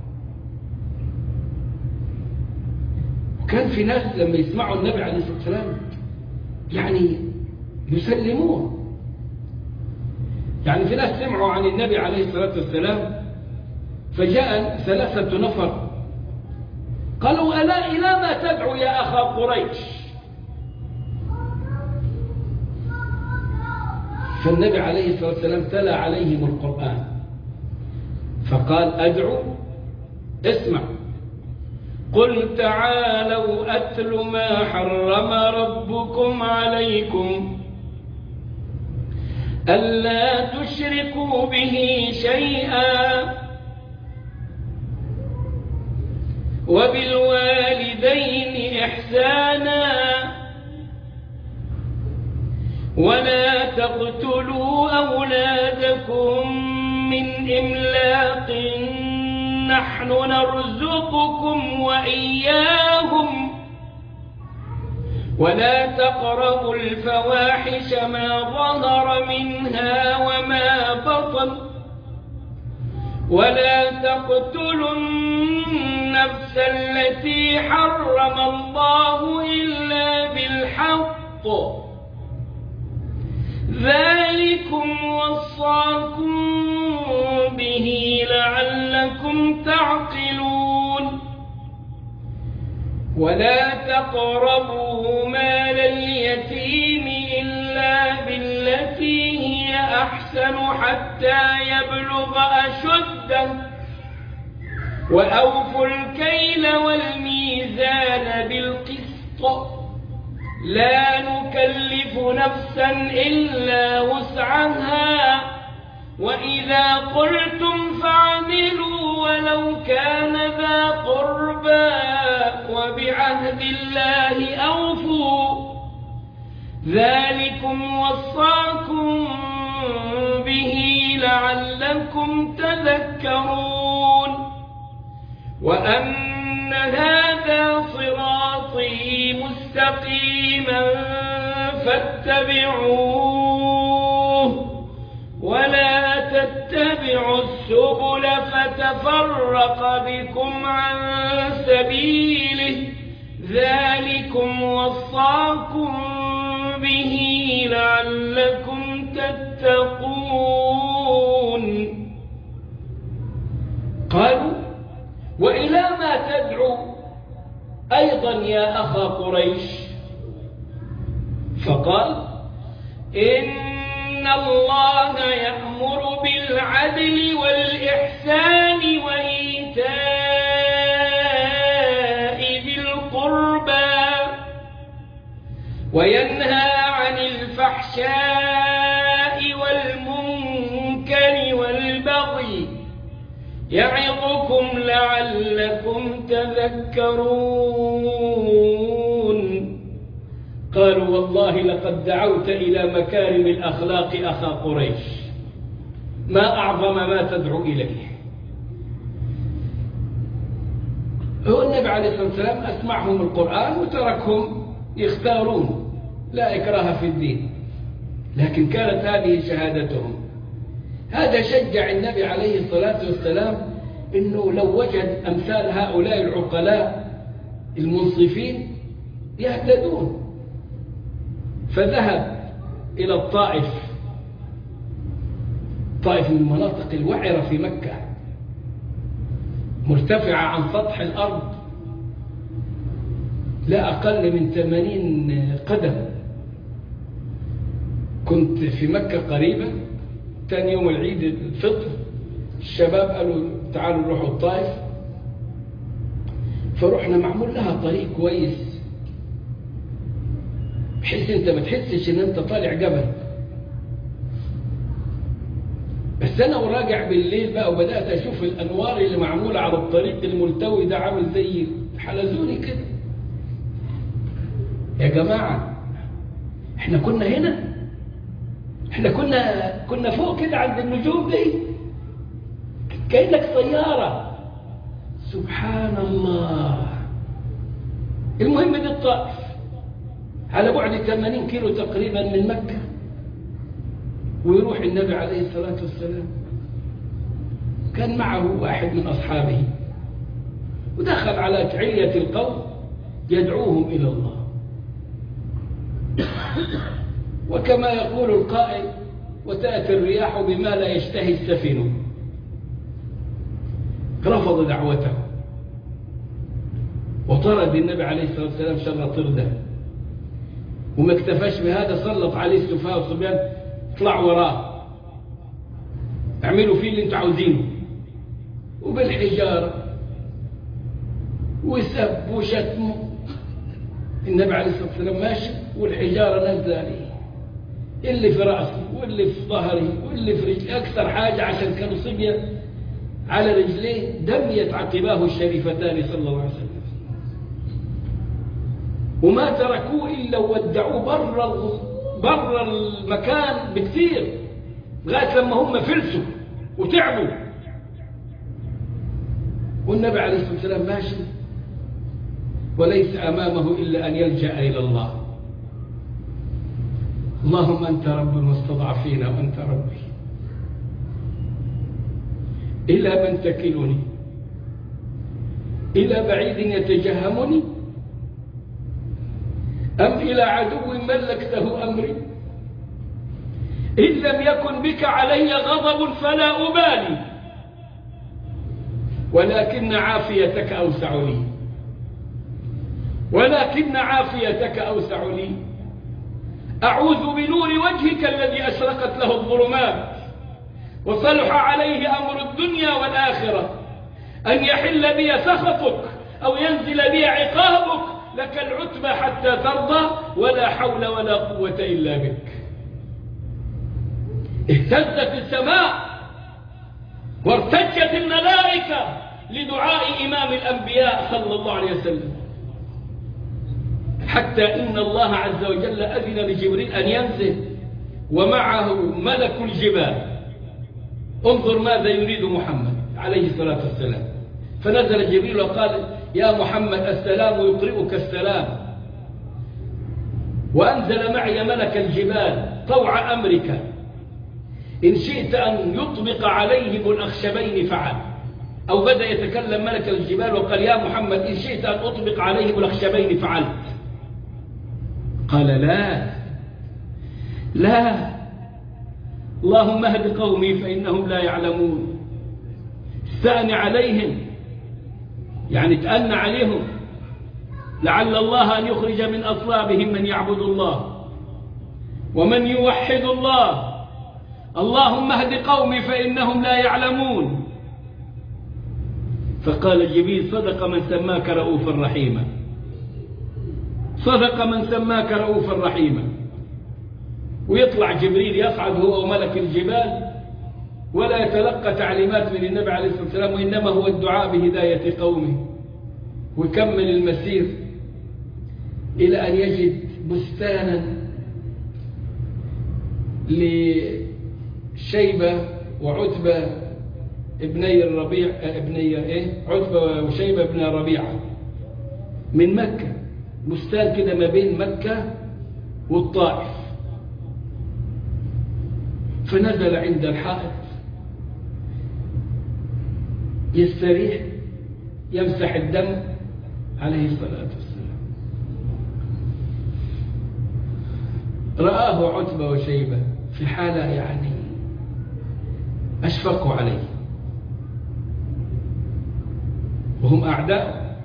وكان في ناس لما يسمعوا النبي عليه الصلاة والسلام يعني يسلمون، يعني في ناس سمعوا عن النبي عليه الصلاة والسلام فجاء ثلاثة نفر قالوا ألا إلى ما تدعو يا أخا قريش؟ فالنبي عليه الصلاة والسلام تلا عليهم القرآن فقال أدعو، اسمع، قل تعالوا أتل ما حرم ربكم عليكم ألا تشركوا به شيئا وبالوالدين إحسانا ولا تقتلوا أولادكم من إملاق نحن نرزقكم وإياهم ولا تقربوا الفواحش ما ظهر منها وما بطن ولا تقتلوا النفس التي حرم الله إلا بالحق ذلكم وصاكم به لعلكم تعقلون ولا تقربوا مال اليتيم إلا بالتي هي أحسن حتى يبلغ أشده وأوفوا الكيل والميزان بالقسط لا نكلف نفسا إلا وسعها وإذا قلتم فاعدلوا ولو كان ذا قربى وبعهد الله أوفوا ذلكم وصاكم به لعلكم تذكرون وأن هذا صراطي مستقيما فاتبعوه ولا تتبعوا تتبعوا السبل فتفرق بكم عن سبيله ذلكم وصاكم به لعلكم تتقون. قالوا وإلى ما تدعو أيضا يا أخا قريش؟ فقال إن الله يأمر بالعدل والإحسان وإيتاء ذي القربى وينهى عن الفحشاء والمنكر والبغي يعظكم لعلكم تذكرون. قالوا والله لقد دعوت إلى مكارم الأخلاق أخا قريش، ما أعظم ما تدعو إليه. هو النبي عليه الصلاة والسلام أسمعهم القرآن وتركهم يختارون، لا إكراه في الدين، لكن كانت هذه شهادتهم. هذا شجع النبي عليه الصلاة والسلام إنه لو وجد أمثال هؤلاء العقلاء المنصفين يهتدون، فذهب إلى الطائف. طائف من المناطق الوعرة في مكة، مرتفعة عن سطح الأرض لا أقل من ثمانين قدم. كنت في مكة قريبا، ثاني يوم العيد الفطر الشباب قالوا تعالوا نروحوا الطائف، فرحنا. معمول لها طريق كويس بحيث انت ما تحسش ان انت طالع جبل. بس انا وراجع بالليل بقى وبدات اشوف الانوار اللي معموله على الطريق الملتوي ده، عامل زي حلزوني كده. يا جماعه احنا كنا هنا، احنا كنا كنا فوق كده عند النجوم دي، كأنك طيارة. سبحان الله. المهم دي الطائف على بعد ثمانين كيلو تقريبا من مكة، ويروح النبي عليه الصلاة والسلام. كان معه واحد من أصحابه، ودخل على علية القوم يدعوهم إلى الله. وكما يقول القائل وتأتي الرياح بما لا يشتهي السفن. رفض دعوته وطرد النبي عليه الصلاة والسلام شر طرده، وما اكتفاش بهذا، سلط عليه السفهاء والصبيان، اطلعوا وراه اعملوا فيه اللي انتوا عاوزينه، وبالحجارة وسب وشتم. النبي عليه الصلاة والسلام ماشي والحجارة نازله عليه، اللي في رأسي واللي في ظهري واللي في رجلي، أكثر حاجة عشان كانوا صبية على رجليه دميت عقباه الشريفتان صلى الله عليه وسلم. وما تركوه إلا ودعوه برا برا المكان بكثير لغاية لما هم فلسوا وتعبوا. والنبي عليه الصلاة والسلام ماشي وليس أمامه إلا أن يلجأ إلى الله. اللهم أنت رب المستضعفين وأنت ربي، إلى من تكلني؟ إلى بعيد يتجهمني أم إلى عدو ملكته أمري؟ إن لم يكن بك علي غضب فلا أبالي، ولكن عافيتك أوسع لي، ولكن عافيتك أوسع لي. أعوذ بنور وجهك الذي أشرقت له الظلمات وصلح عليه أمر الدنيا والآخرة، أن يحل بي سخطك أو ينزل بي عقابك، لك العتبى حتى ترضى، ولا حول ولا قوة إلا بك. اهتزت السماء وارتجت الملائكة لدعاء إمام الأنبياء صلى الله عليه وسلم، حتى إن الله عز وجل أذن لجبريل أن ينزل ومعه ملك الجبال. انظر ماذا يريد محمد عليه الصلاة والسلام. فنزل جبريل وقال يا محمد السلام يقرئك السلام، وأنزل معي ملك الجبال طوع أمرك. إن شئت أن يطبق عليهم الأخشبين فعل. أو بدأ يتكلم ملك الجبال وقال يا محمد إن شئت أن أطبق عليهم الأخشبين فعلت. قال لا لا، اللهم اهد قومي فإنهم لا يعلمون. استأن عليهم، يعني تأن عليهم، لعل الله أن يخرج من أصلابهم من يعبد الله ومن يوحد الله. اللهم اهد قومي فإنهم لا يعلمون. فقال جبريل صدق من سماك رؤوفا رحيما، صدق من سماك رؤوفا رحيما. ويطلع جبريل يصعد هو وملك الجبال ولا يتلقى تعليمات من النبي عليه الصلاة والسلام، وإنما هو الدعاء بهداية قومه. ويكمل المسير إلى أن يجد بستانا لشيبة وعتبة ابني الربيع ابني ايه عتبة وشيبة ابن ربيعة من مكة، بستان كده ما بين مكة والطائف. فنزل عند الحائط يستريح يمسح الدم عليه الصلاة والسلام. رآه عتبة وشيبة في حالة يعني أشفقوا عليه وهم أعداء.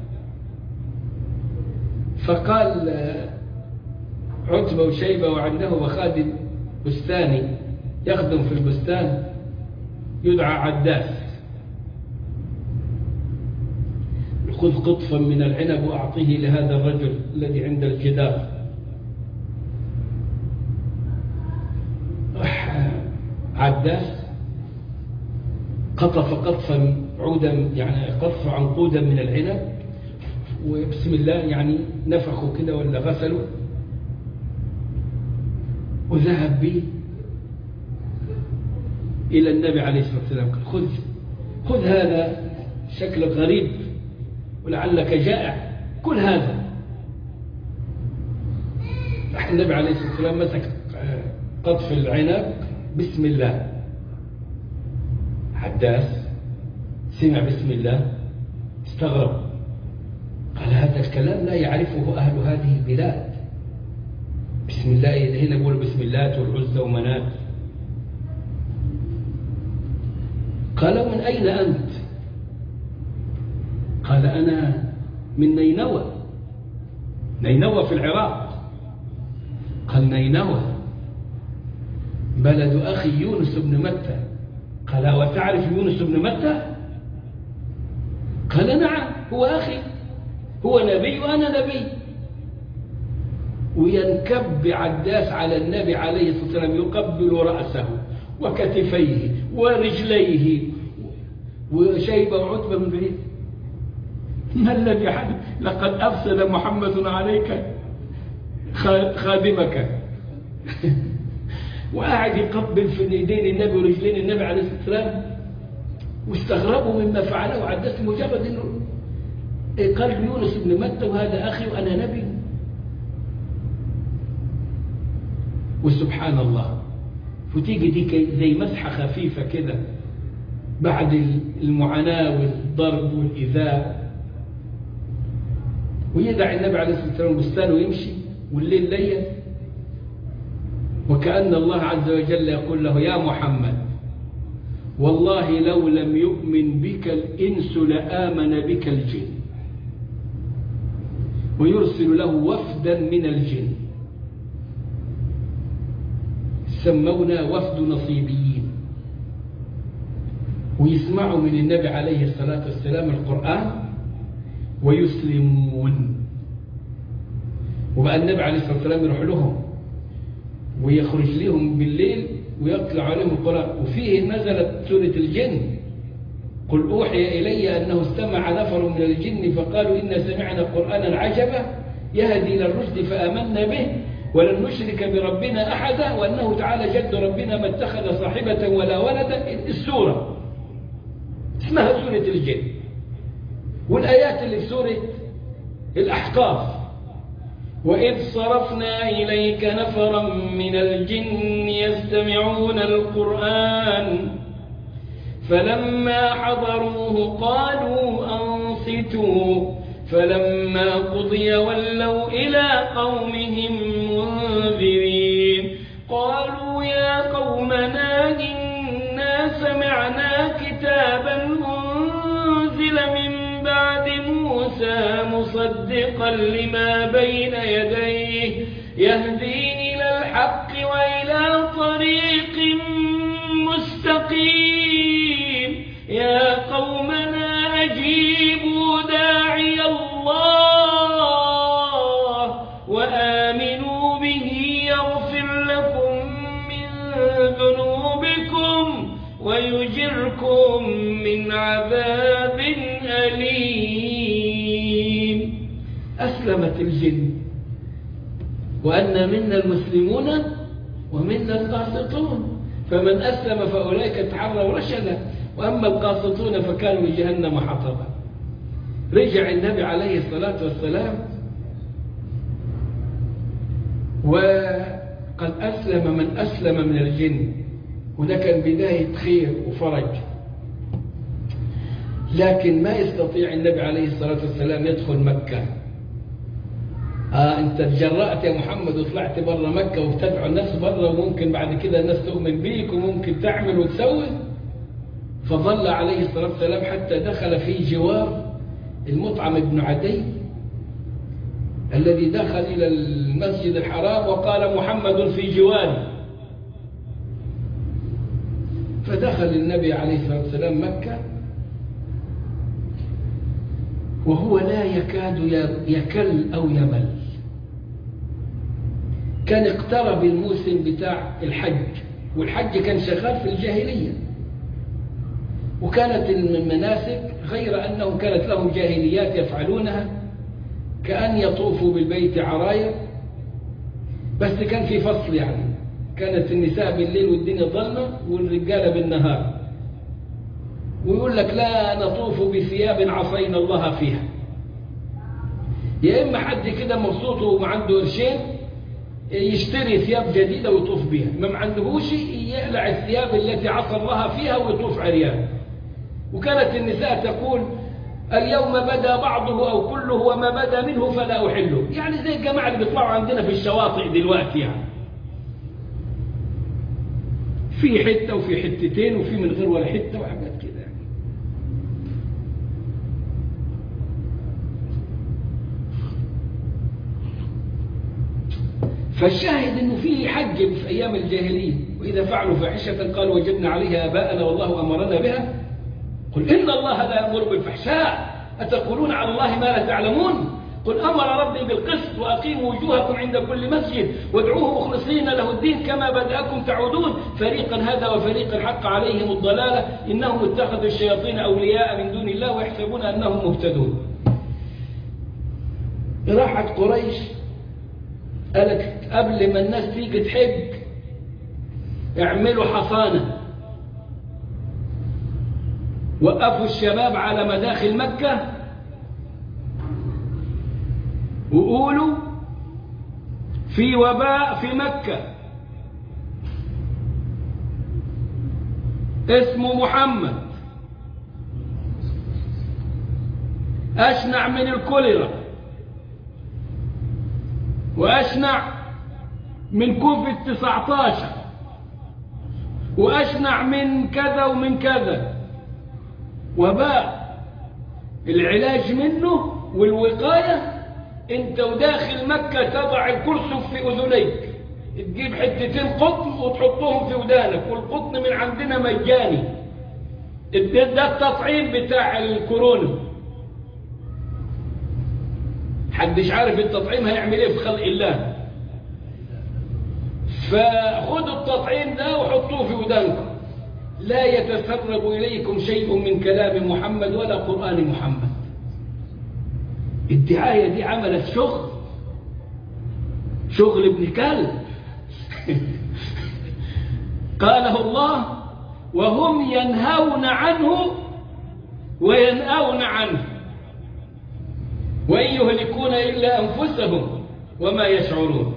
فقال عتبة وشيبة وعنده وخادم بستاني يخدم في البستان يدعى عداس، خذ قطفا من العنب وأعطيه لهذا الرجل الذي عند الجدار. راح عداس قطف قطفا عودا يعني قطف عنقودا من العنب وبسم الله يعني نفخوا كده ولا غسلوا وذهب به إلى النبي عليه الصلاة والسلام. قال خذ خذ هذا شكلك غريب ولعلك جائع، كل هذا. النبي عليه الصلاة والسلام مسك قطف العنب بسم الله. عداس سمع بسم الله استغرب، قال هذا الكلام لا يعرفه أهل هذه البلاد. بسم الله هنا يقول بسم الله والعزى ومنات. قال من أين أنت؟ قال أنا من نينوى. نينوى في العراق. قال نينوى بلد أخي يونس بن متى. قال وتعرف يونس بن متى؟ قال نعم هو أخي، هو نبي وأنا نبي. وينكب عداس على النبي عليه الصلاة والسلام يقبل رأسه وكتفيه ورجليه وشيبة وعتبة من بعيد. ما الذي حدث؟ لقد أفسد محمد عليك خادمك. وقاعد يقبل في ايدين النبي ورجلين النبي عليه الصلاة والسلام. واستغربوا مما فعله عداس مجرد انه قال يونس بن متى وهذا أخي وأنا نبي. وسبحان الله فتيجي دي زي مسحة خفيفة كده بعد المعاناة والضرب والإيذاء، ويدع النبي عليه الصلاة والسلام بستانه ويمشي والليل ليل، وكأن الله عز وجل يقول له يا محمد والله لو لم يؤمن بك الإنس لآمن بك الجن. ويرسل له وفدا من الجن سمونا وفد نصيبيين، ويسمعوا من النبي عليه الصلاة والسلام القرآن ويسلمون. وبقى النبي عليه الصلاة والسلام يروح لهم ويخرج لهم بالليل ويطلع عليهم القرآن. وفيه نزلت سورة الجن قل أوحي إلي أنه استمع نفر من الجن فقالوا إنا سمعنا قرآنا عجبا يهدي إلى الرشد فآمنا به ولن نشرك بربنا أحدا وأنه تعالى جد ربنا ما اتخذ صاحبة ولا ولدا. السورة اسمها سورة الجن. والآيات اللي في سورة الأحقاف وإذ صرفنا إليك نفرا من الجن يستمعون القرآن فلما حضروه قالوا أنصتوا فلما قضي ولوا إلى قومهم منذرين قالوا يا قومنا إنا سمعنا كتابا أنزل من بعد موسى مصدقا لما بين يديه يهدي إلى الحق وإلى طريق مستقيم يا قومنا أجيبوا داعي الله وآمنوا به يغفر لكم من ذنوبكم ويجركم من عذاب أليم. أسلمت الجن وأن منا المسلمون ومنا القاسطون فمن أسلم فأولئك تحروا رشدا وأما القاسطون فكانوا لجهنم حطبا. رجع النبي عليه الصلاة والسلام وقد أسلم من أسلم من الجن وده كان بداية خير وفرج. لكن ما يستطيع النبي عليه الصلاة والسلام يدخل مكة. آه أنت تجرأت يا محمد وطلعت برا مكة وبتدعو الناس برا وممكن بعد كده الناس تؤمن بيك وممكن تعمل وتسوي. فظل عليه الصلاة والسلام حتى دخل في جوار المطعم بن عدي الذي دخل إلى المسجد الحرام وقال محمد في جواري. فدخل النبي عليه الصلاة والسلام مكة وهو لا يكاد يكل أو يمل. كان اقترب الموسم بتاع الحج والحج كان شغال في الجاهلية وكانت المناسك غير أنه كانت لهم جاهليات يفعلونها كأن يطوفوا بالبيت عرايا بس كان في فصل يعني كانت النساء بالليل والدنيا ظلمة والرجال بالنهار ويقول لك لا نطوف بثياب عصينا الله فيها. يا إما حد كده مبسوط وما عنده قرشين يشتري ثياب جديدة ويطوف بها ما عندهوش يقلع الثياب التي عصى الله فيها ويطوف عريان. وكانت النساء تقول اليوم بدا بعضه أو كله وما بدا منه فلا أحله يعني زي الجماعة اللي بيطلعوا عندنا في الشواطئ دلوقتي يعني في حتة وفي حتتين وفي من غير ولا حتة وحاجات كده يعني. فالشاهد انه في حج في ايام الجاهليه واذا فعلوا فاحشه قالوا وجدنا عليها اباءنا والله امرنا بها قل ان الله لا يامر بالفحشاء اتقولون على الله ما لا تعلمون قل امر ربي بالقسط واقيموا وجوهكم عند كل مسجد وادعوه مخلصين له الدين كما بداكم تعودون فريقا هذا وفريقا حق عليهم الضلاله انهم اتخذوا الشياطين اولياء من دون الله ويحسبون انهم مهتدون. راحت قريش قالت قبل ما الناس تيجي تحج اعملوا حصانة وقفوا الشباب على مداخل مكة وقولوا في وباء في مكة اسمه محمد أشنع من الكوليرا وأشنع من كوفيد تسعة عشر وأشنع من كذا ومن كذا وباء العلاج منه والوقاية انت وداخل مكة تضع الكرسف في أذنيك تجيب حتتين قطن وتحطهم في ودانك والقطن من عندنا مجاني ده التطعيم بتاع الكورونا حدش عارف التطعيم هيعمل ايه في خلق الله فخدوا التطعيم ده وحطوه في ودانكم لا يتسرب إليكم شيء من كلام محمد ولا قرآن محمد. الدعاية دي عملت شغل شغل ابن كلب قاله الله وهم ينهون عنه وينأون عنه وإن يهلكون إلا أنفسهم وما يشعرون.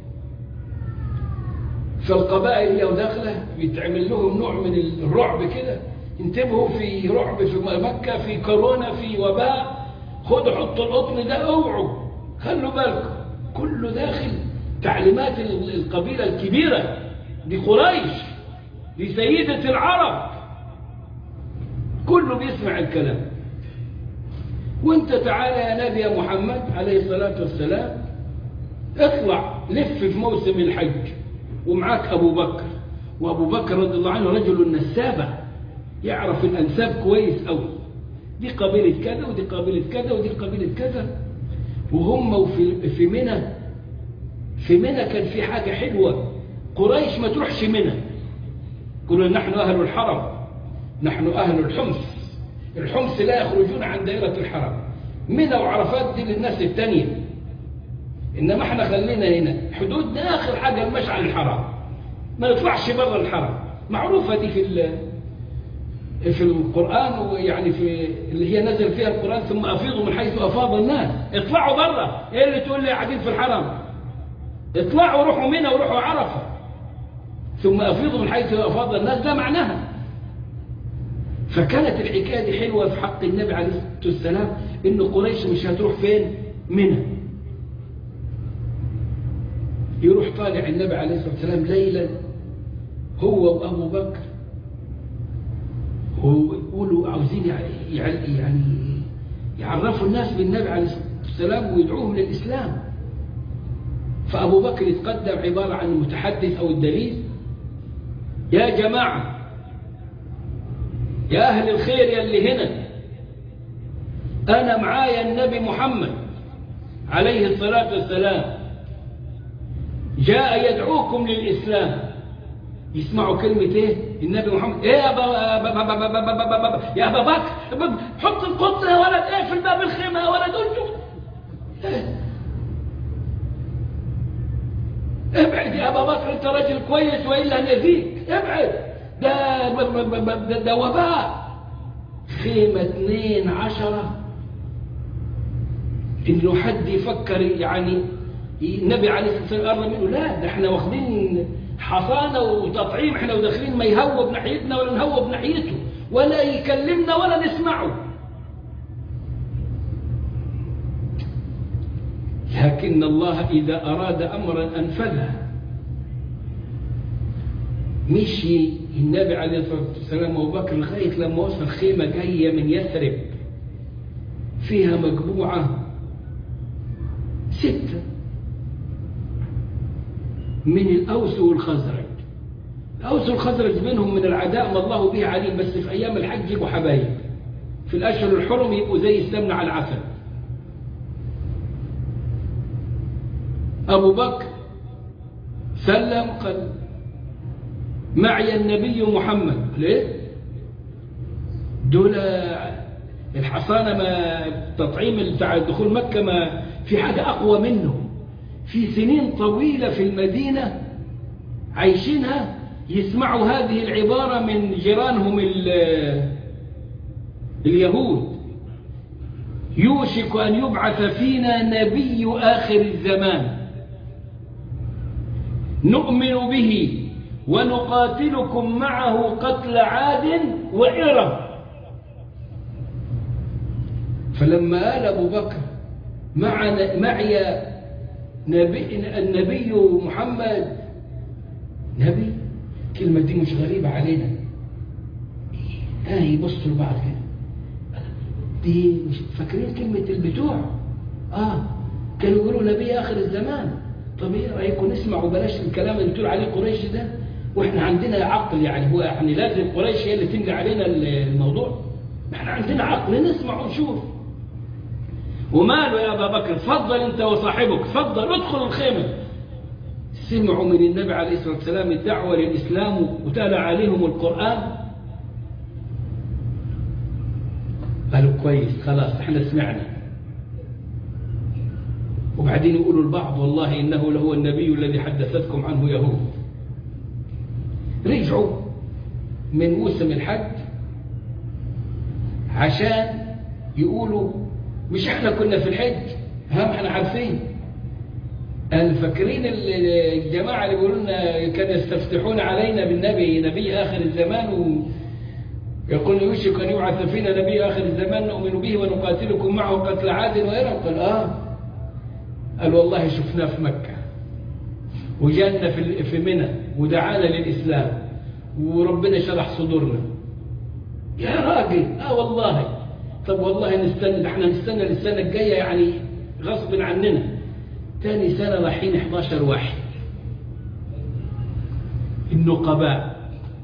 فالقبائل هي وداخله بيتعمل لهم نوع من الرعب كده. انتبهوا، في رعب في مكة، في كورونا، في وباء، خدوا حطوا القطن ده، اوعوا خلوا بالكم. كله داخل تعليمات القبيلة الكبيرة دي، قريش دي سيدة العرب، كله بيسمع الكلام. وانت تعالى يا نبي يا محمد عليه الصلاة والسلام، اطلع لف في موسم الحج ومعاك أبو بكر. وأبو بكر رضي الله عنه رجل نسابة، يعرف الأنساب كويس أوي. دي قبيلة كذا ودي قبيلة كذا ودي قبيلة كذا. وهم وفي في منى، في منى كان في حاجة حلوة. قريش ما تروحش منى، يقولوا نحن أهل الحرم، نحن أهل الحمص. الحمص لا يخرجون عن دائرة الحرم. منى وعرفات دي للناس التانية، إنما احنا خلينا هنا حدودنا آخر حاجة المشعر الحرام، ما نطلعش بره الحرم. معروفة دي في في القرآن، ويعني في اللي هي نزل فيها القرآن، ثم أفيضوا من حيث أفاض الناس. اطلعوا بره، ايه اللي تقول لي قاعدين في الحرم؟ اطلعوا روحوا منى وروحوا عرفة، ثم أفيضوا من حيث أفاض الناس، ده معناها. فكانت الحكاية دي حلوة في حق النبي عليه الصلاة والسلام، إن قريش مش هتروح فين؟ منى. يروح طالع النبي عليه الصلاة والسلام ليلا هو وأبو بكر، ويقولوا عاوزين يعني يعرفوا الناس بالنبي عليه الصلاة والسلام ويدعوهم للإسلام. فأبو بكر يتقدم عبارة عن المتحدث أو الدليل: يا جماعة، يا أهل الخير يا اللي هنا، أنا معايا النبي محمد عليه الصلاة والسلام، جاء يدعوكم للإسلام. يسمعوا كلمة إيه؟ النبي محمد. إيه يا أبا يا أبا بكر، حط القطن يا ولد، إيه في الباب الخيمة يا ولد، أنتم ابعد يا أبا بكر، أنت راجل كويس وإلا نذيك، ابعد، ده ده وباء. خيمة اثنين عشرة، إنه حد يفكر يعني النبي عليه الصلاة والسلام قرب منه؟ لا، ده احنا واخدين حصانة وتطعيم، احنا وداخلين ما يهوب ناحيتنا ولا نهوب ناحيته، ولا يكلمنا ولا نسمعه. لكن الله إذا أراد أمرا أنفذه. مشي النبي عليه الصلاة والسلام وأبو بكر لغاية لما وصل خيمة جاية من يثرب، فيها مجموعة ستة من الأوس والخزرج. الأوس والخزرج منهم من العداء ما الله به عليم، بس في أيام الحج يبقوا حبايب، في الأشهر الحرم يبقوا زي السمنة على العسل. أبو بكر سلم، قال معي النبي محمد. ليه؟ دول الحصانة، ما التطعيم بتاع دخول مكة ما في حاجة أقوى منه. في سنين طويلة في المدينة عايشينها، يسمعوا هذه العبارة من جيرانهم اليهود: يوشك أن يبعث فينا نبي آخر الزمان نؤمن به ونقاتلكم معه قتل عاد وإرم. فلما قال أبو بكر معي نبي النبي محمد، نبي، كلمة دي مش غريبة علينا. ها يبصوا لبعض كده، دي مش فاكرين كلمة البتوع؟ آه كانوا يقولوا نبي آخر الزمان. طب ايه رايكم نسمع وبلاش الكلام اللي بتقول عليه قريش ده، واحنا عندنا عقل؟ يعني هو يعني لازم قريش هي اللي تملي علينا الموضوع؟ احنا عندنا عقل، نسمع ونشوف. وماله يا ابا بكر، تفضل انت وصاحبك، تفضل ادخل الخيمه. سمعوا من النبي عليه الصلاه والسلام الدعوه للاسلام وتلا عليهم القران، قالوا كويس خلاص احنا سمعنا. وبعدين يقولوا البعض والله إنه لهو النبي الذي حدثتكم عنه يهود. رجعوا من موسم الحج عشان يقولوا مش احنا كنا في الحج، هم احنا عارفين الفاكرين الجماعة اللي بيقولوا لنا كانوا يستفتحون علينا بالنبي نبي آخر الزمان ويقول يوشك أن يبعث فينا نبي آخر الزمان نؤمن به ونقاتلكم معه قتل عاد وإرم. قال آه قال والله شفناه في مكة وجانا في منى ودعانا للإسلام وربنا شرح صدورنا. يا راجل آه والله. طب والله نستنى، احنا نستنى للسنة الجاية يعني غصب عننا. تاني سنة رايحين احد عشر واحد النقباء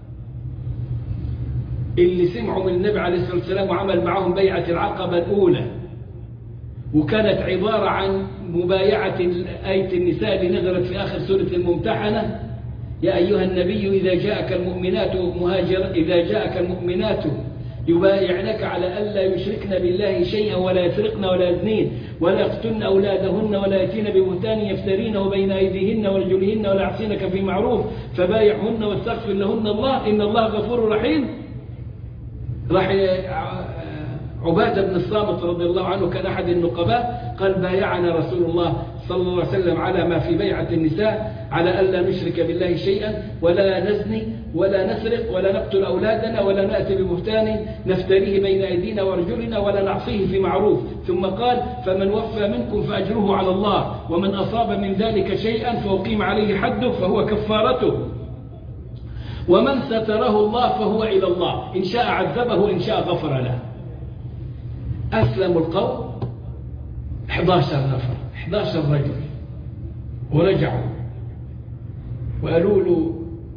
اللي سمعوا من النبي عليه الصلاة والسلام وعمل معهم بيعة العقبة الأولى، وكانت عبارة عن مبايعة آية النساء اللي نزلت في آخر سورة الممتحنة: يا أيها النبي إذا جاءك المؤمنات مهاجر إذا جاءك المؤمنات يبايعنك على ألا يشركن بالله شيئا ولا يسرقن ولا يزنين ولا يقتلن أولادهن ولا يأتين ببهتان يفترينه بين أيديهن ورجلهن ولا يعصينك في معروف فبايعهن واستغفر لهن الله إن الله غفور رحيم. راح عبادة بن الصامت رضي الله عنه كان أحد النقباء قال: بايعنا رسول الله صلى الله عليه وسلم على ما في بيعة النساء على ألا نشرك بالله شيئا ولا نزني ولا نسرق ولا نقتل أولادنا ولا نأتي ببهتان نفتريه بين أيدينا ورجلنا ولا نعصيه في معروف. ثم قال: فمن وفى منكم فأجره على الله ومن أصاب من ذلك شيئا فأقيم عليه حده فهو كفارته ومن ستره الله فهو إلى الله إن شاء عذبه إن شاء غفر له. أسلموا القوم أحد عشر نفر أحد عشر رجل ورجعوا وقالوا له: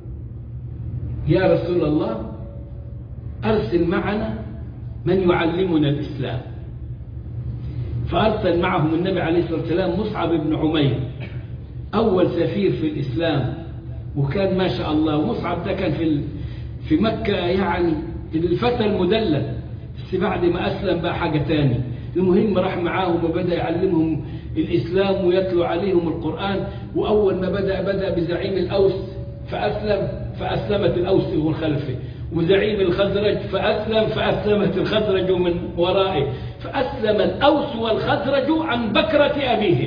يا رسول الله أرسل معنا من يعلمنا الإسلام. فأرسل معهم النبي عليه الصلاة والسلام مصعب بن عمير أول سفير في الإسلام، وكان ما شاء الله. ومصعب ده كان في في مكة يعني الفتى المدلل، بس بعد ما أسلم بقى حاجة تاني. المهم راح معاهم وبدأ يعلمهم الإسلام ويتلو عليهم القرآن. وأول ما بدأ بدأ بزعيم الأوس فأسلم فأسلمت الأوس من خلفه، وزعيم الخزرج فأسلم فأسلمت الخزرج من ورائه، فأسلم الأوس والخزرج عن بكرة أبيهم.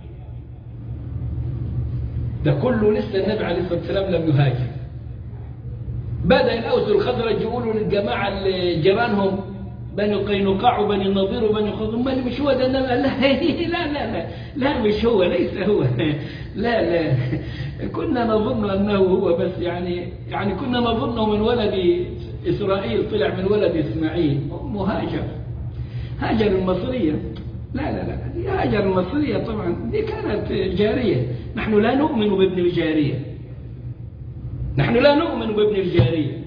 ده كله لسه النبي عليه الصلاة والسلام لم يهاجر. بدأ الأوس والخزرج يقولوا للجماعة اللي جيرانهم بني قينقاع وبني النضير وبني خزرج: ما مش هو ده؟ لا لا لا لا لا مش هو، ليس هو. لا لا كنا نظن أنه هو، بس يعني يعني كنا نظنه من ولد إسرائيل طلع من ولد إسماعيل. مهاجر هاجر المصرية. لا لا لا دي هاجر المصرية طبعا، دي كانت جارية. نحن لا نؤمن بابن الجارية، نحن لا نؤمن بابن الجارية.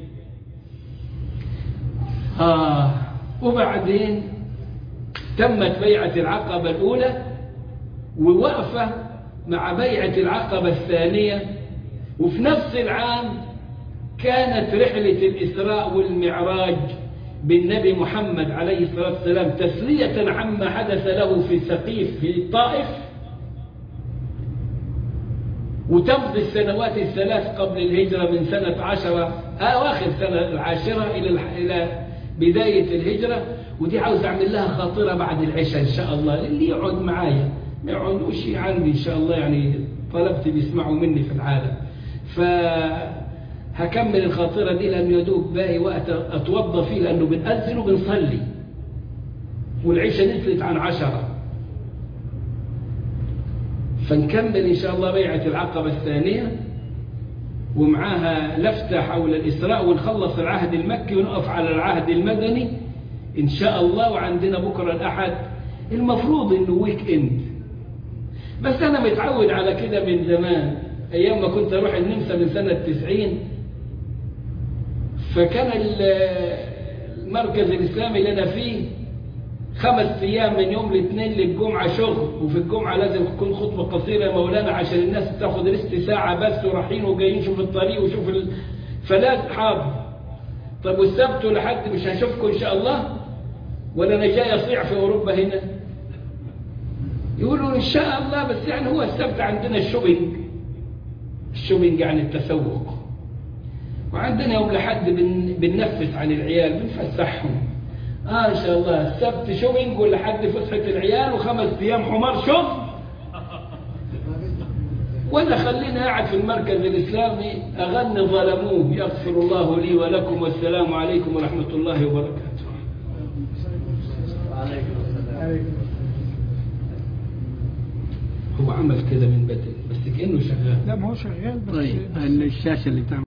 آه وبعدين تمت بيعة العقبة الأولى ووقفة مع بيعة العقبة الثانية. وفي نفس العام كانت رحلة الإسراء والمعراج بالنبي محمد عليه الصلاة والسلام تسلية عما حدث له في سقيف في الطائف. وتمضي السنوات الثلاث قبل الهجرة من سنة عشرة أواخر سنة العاشرة إلى إلى بداية الهجرة. ودي عاوز أعمل لها خاطرة بعد العشاء إن شاء الله، اللي يقعد معايا ما يقعدوش عندي إن شاء الله، يعني طلبت بيسمعوا مني في العالم. فهكمل الخاطرة دي لأنه يدوب باقي وقت أتوضى فيه، لأنه بنأذن وبنصلي والعشاء نزلت عن عشرة. فنكمل إن شاء الله بيعة العقبة الثانية ومعاها لفتة حول الإسراء، ونخلص العهد المكي ونقف على العهد المدني إن شاء الله. وعندنا بكرة الأحد المفروض إنه ويك إند، بس أنا متعود على كده من زمان، أيام ما كنت أروح النمسا من سنة تسعين. فكان المركز الإسلامي اللي أنا فيه خمس أيام من يوم الاثنين للجمعة شغل، وفي الجمعة لازم تكون خطبة قصيرة يا مولانا عشان الناس تاخد رست ساعة بس، ورايحين وجايين شوف الطريق وشوف ال... فلا حاضر. طب والسبت لحد مش هشوفكم إن شاء الله، ولا أنا جاي أصيع في أوروبا هنا؟ يقولوا إن شاء الله، بس يعني هو السبت عندنا الشوبينج، الشوبينج يعني التسوق، وعندنا يوم لحد بن... بننفس عن العيال بنفسحهم. آه إن شاء الله السبت شوبينج ولحد فسحة العيال، وخمس أيام حمار شغل. وأنا خليني قاعد في المركز الإسلامي أغني ظلموه يغفر الله لي ولكم والسلام عليكم ورحمة الله وبركاته. هو عمل كده من بدري بس كأنه شغال. لا ما هو شغال بس. طيب الشاشة اللي بتعمل